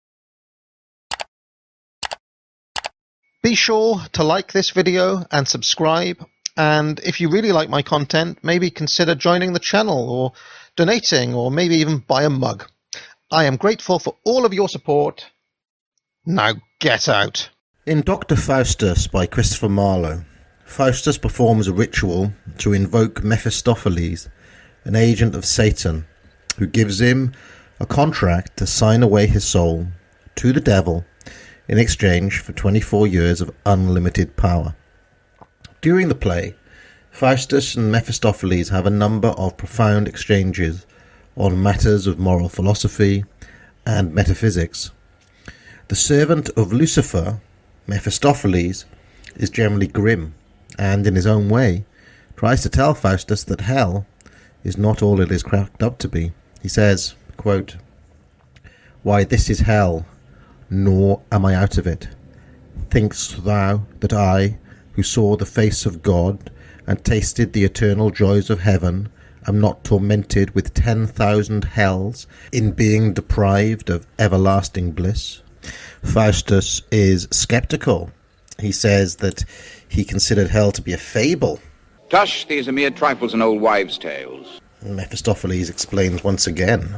Be sure to like this video and subscribe, and if you really like my content, maybe consider joining the channel or donating or maybe even buy a mug. I am grateful for all of your support. Now get out. In Doctor Faustus by Christopher Marlowe, Faustus performs a ritual to invoke Mephistopheles, an agent of Satan, who gives him a contract to sign away his soul to the devil in exchange for twenty-four years of unlimited power. During the play, Faustus and Mephistopheles have a number of profound exchanges on matters of moral philosophy and metaphysics. The servant of Lucifer, Mephistopheles, is generally grim and, in his own way, tries to tell Faustus that hell is not all it is cracked up to be. He says, quote, "Why, this is hell, nor am I out of it. Think'st thou that I, who saw the face of God and tasted the eternal joys of heaven, am not tormented with ten thousand hells in being deprived of everlasting bliss. Faustus is sceptical. He says that he considered hell to be a fable. Tush, these are mere trifles and old wives' tales. Mephistopheles explains once again.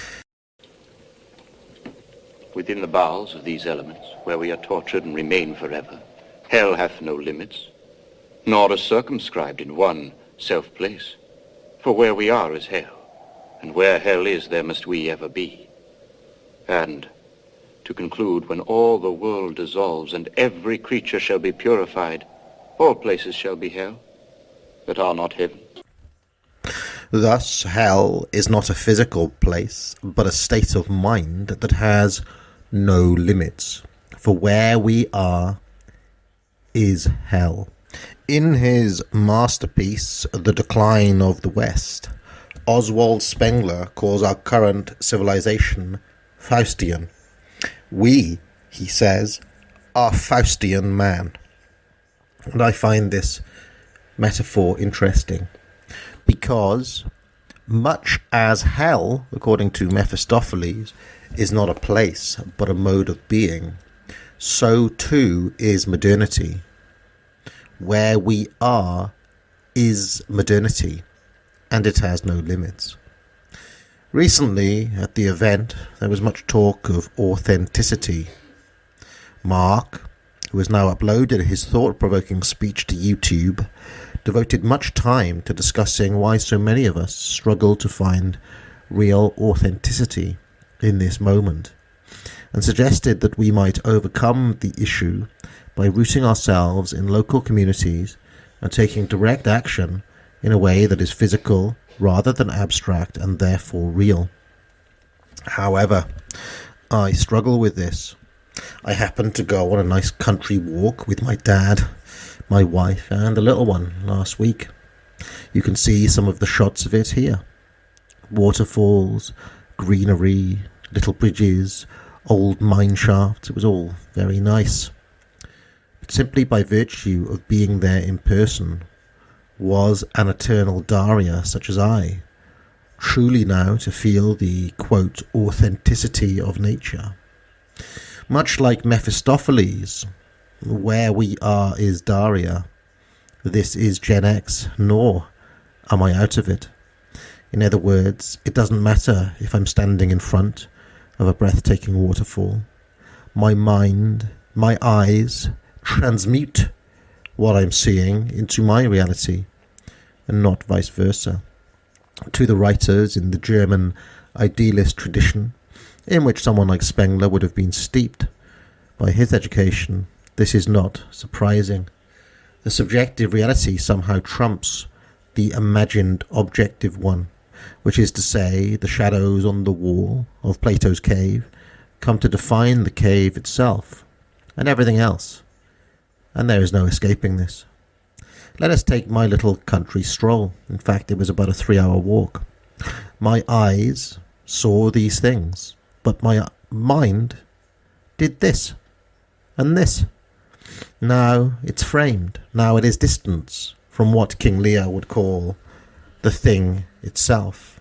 Within the bowels of these elements, where we are tortured and remain forever, hell hath no limits, nor is circumscribed in one self-place. For where we are is hell, and where hell is, there must we ever be. And, to conclude, when all the world dissolves and every creature shall be purified, all places shall be hell, that are not heaven. Thus, hell is not a physical place, but a state of mind that has no limits. For where we are is hell. In his masterpiece, The Decline of the West, Oswald Spengler calls our current civilization Faustian. We, he says, are Faustian man. And I find this metaphor interesting, because much as hell, according to Mephistopheles, is not a place but a mode of being, so too is modernity. Where we are is modernity, and it has no limits. Recently, at the event, there was much talk of authenticity. Mark, who has now uploaded his thought-provoking speech to YouTube, devoted much time to discussing why so many of us struggle to find real authenticity in this moment, and suggested that we might overcome the issue by rooting ourselves in local communities and taking direct action in a way that is physical rather than abstract and therefore real. However, I struggle with this. I happened to go on a nice country walk with my dad, my wife and a little one last week. You can see some of the shots of it here. Waterfalls, greenery, little bridges, old mine shafts. It was all very nice. But simply by virtue of being there in person, was an eternal Daria such as I truly now to feel the, quote, authenticity of nature? Much like Mephistopheles, where we are is Daria. This is Gen X, nor am I out of it. In other words, it doesn't matter if I'm standing in front of a breathtaking waterfall. My mind, my eyes, transmute what I'm seeing into my reality, and not vice versa. To the writers in the German idealist tradition, in which someone like Spengler would have been steeped by his education, this is not surprising. The subjective reality somehow trumps the imagined objective one, which is to say, the shadows on the wall of Plato's cave come to define the cave itself, and everything else. And there is no escaping this. Let us take my little country stroll. In fact, it was about a three-hour walk. My eyes saw these things, but my mind did this and this. Now it's framed. Now it is distance from what King Lear would call the thing itself.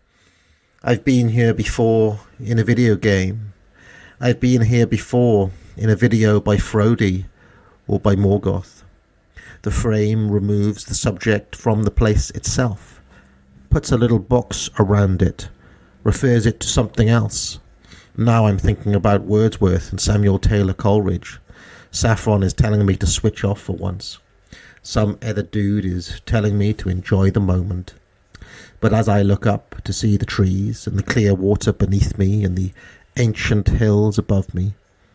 I've been here before in a video game. I've been here before in a video by Frody or by Morgoth. The frame removes the subject from the place itself, puts a little box around it, refers it to something else. Now I'm thinking about Wordsworth and Samuel Taylor Coleridge. Saffron is telling me to switch off for once. Some other dude is telling me to enjoy the moment. But as I look up to see the trees and the clear water beneath me and the ancient hills above me,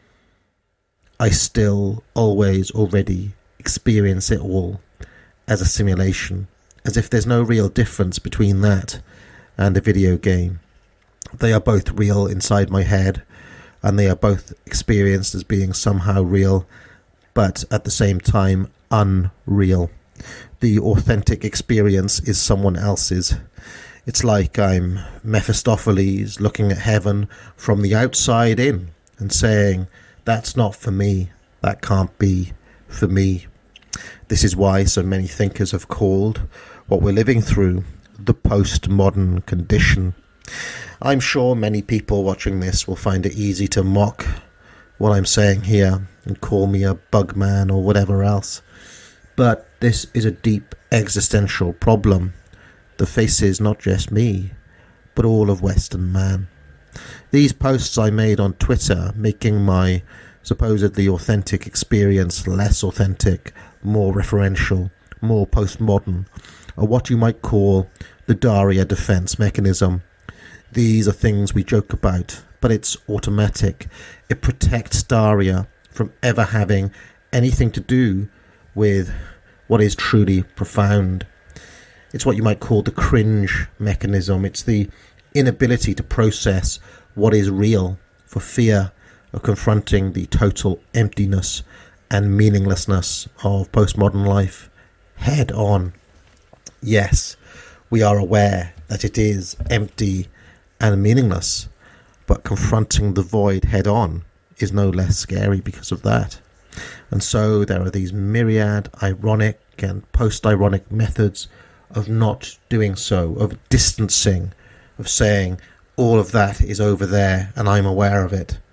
I still, always, already experience it all as a simulation, as if there's no real difference between that and a video game. They are both real inside my head, and they are both experienced as being somehow real, but at the same time unreal. The authentic experience is someone else's. It's like I'm Mephistopheles looking at heaven from the outside in and saying, that's not for me, that can't be for me. This is why so many thinkers have called what we're living through the postmodern condition. I'm sure many people watching this will find it easy to mock what I'm saying here and call me a bugman or whatever else. But this is a deep existential problem that faces not just me, but all of Western man. These posts I made on Twitter, making my supposedly authentic experience less authentic, more referential, more postmodern, are what you might call the Daria defense mechanism. These are things we joke about, but it's automatic. It protects Daria from ever having anything to do with what is truly profound. It's what you might call the cringe mechanism. It's the inability to process what is real for fear of confronting the total emptiness and meaninglessness of postmodern life head on. Yes, we are aware that it is empty and meaningless, but confronting the void head on is no less scary because of that. And so there are these myriad ironic and post-ironic methods of not doing so, of distancing, of saying all of that is over there and I'm aware of it.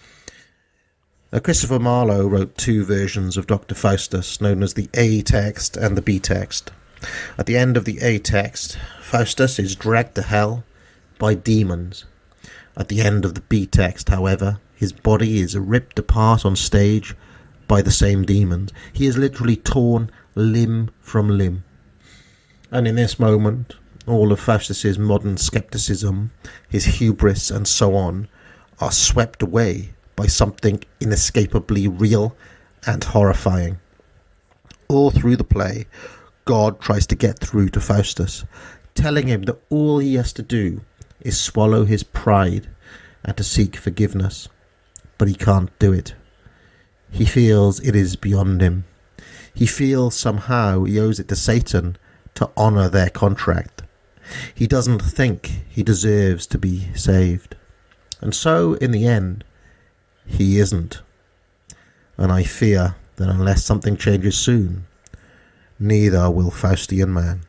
Now, Christopher Marlowe wrote two versions of Doctor Faustus, known as the A text and the B text. At the end of the A text, Faustus is dragged to hell by demons. At the end of the B text, however, his body is ripped apart on stage by the same demons. He is literally torn limb from limb. And in this moment, all of Faustus's modern skepticism, his hubris and so on, are swept away by something inescapably real and horrifying. All through the play, God tries to get through to Faustus, telling him that all he has to do is swallow his pride and to seek forgiveness. But he can't do it. He feels it is beyond him. He feels somehow he owes it to Satan to honour their contract. He doesn't think he deserves to be saved. And so, in the end, he isn't. And I fear that unless something changes soon, neither will Faustian man.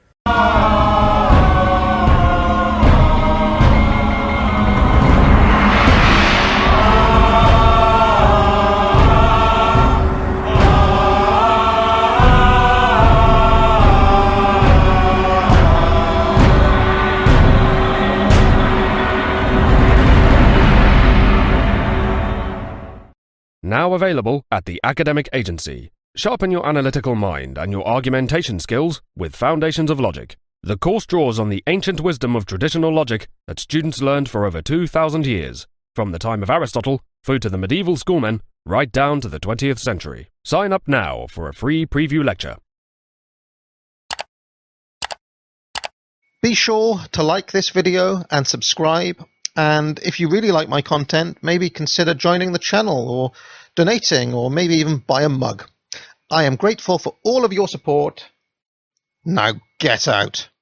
Now available at the Academic Agency. Sharpen your analytical mind and your argumentation skills with Foundations of Logic. The course draws on the ancient wisdom of traditional logic that students learned for over two thousand years, from the time of Aristotle through to the medieval schoolmen, right down to the twentieth century. Sign up now for a free preview lecture. Be sure to like this video and subscribe. And if you really like my content, maybe consider joining the channel or donating or maybe even buy a mug. I am grateful for all of your support. Now get out.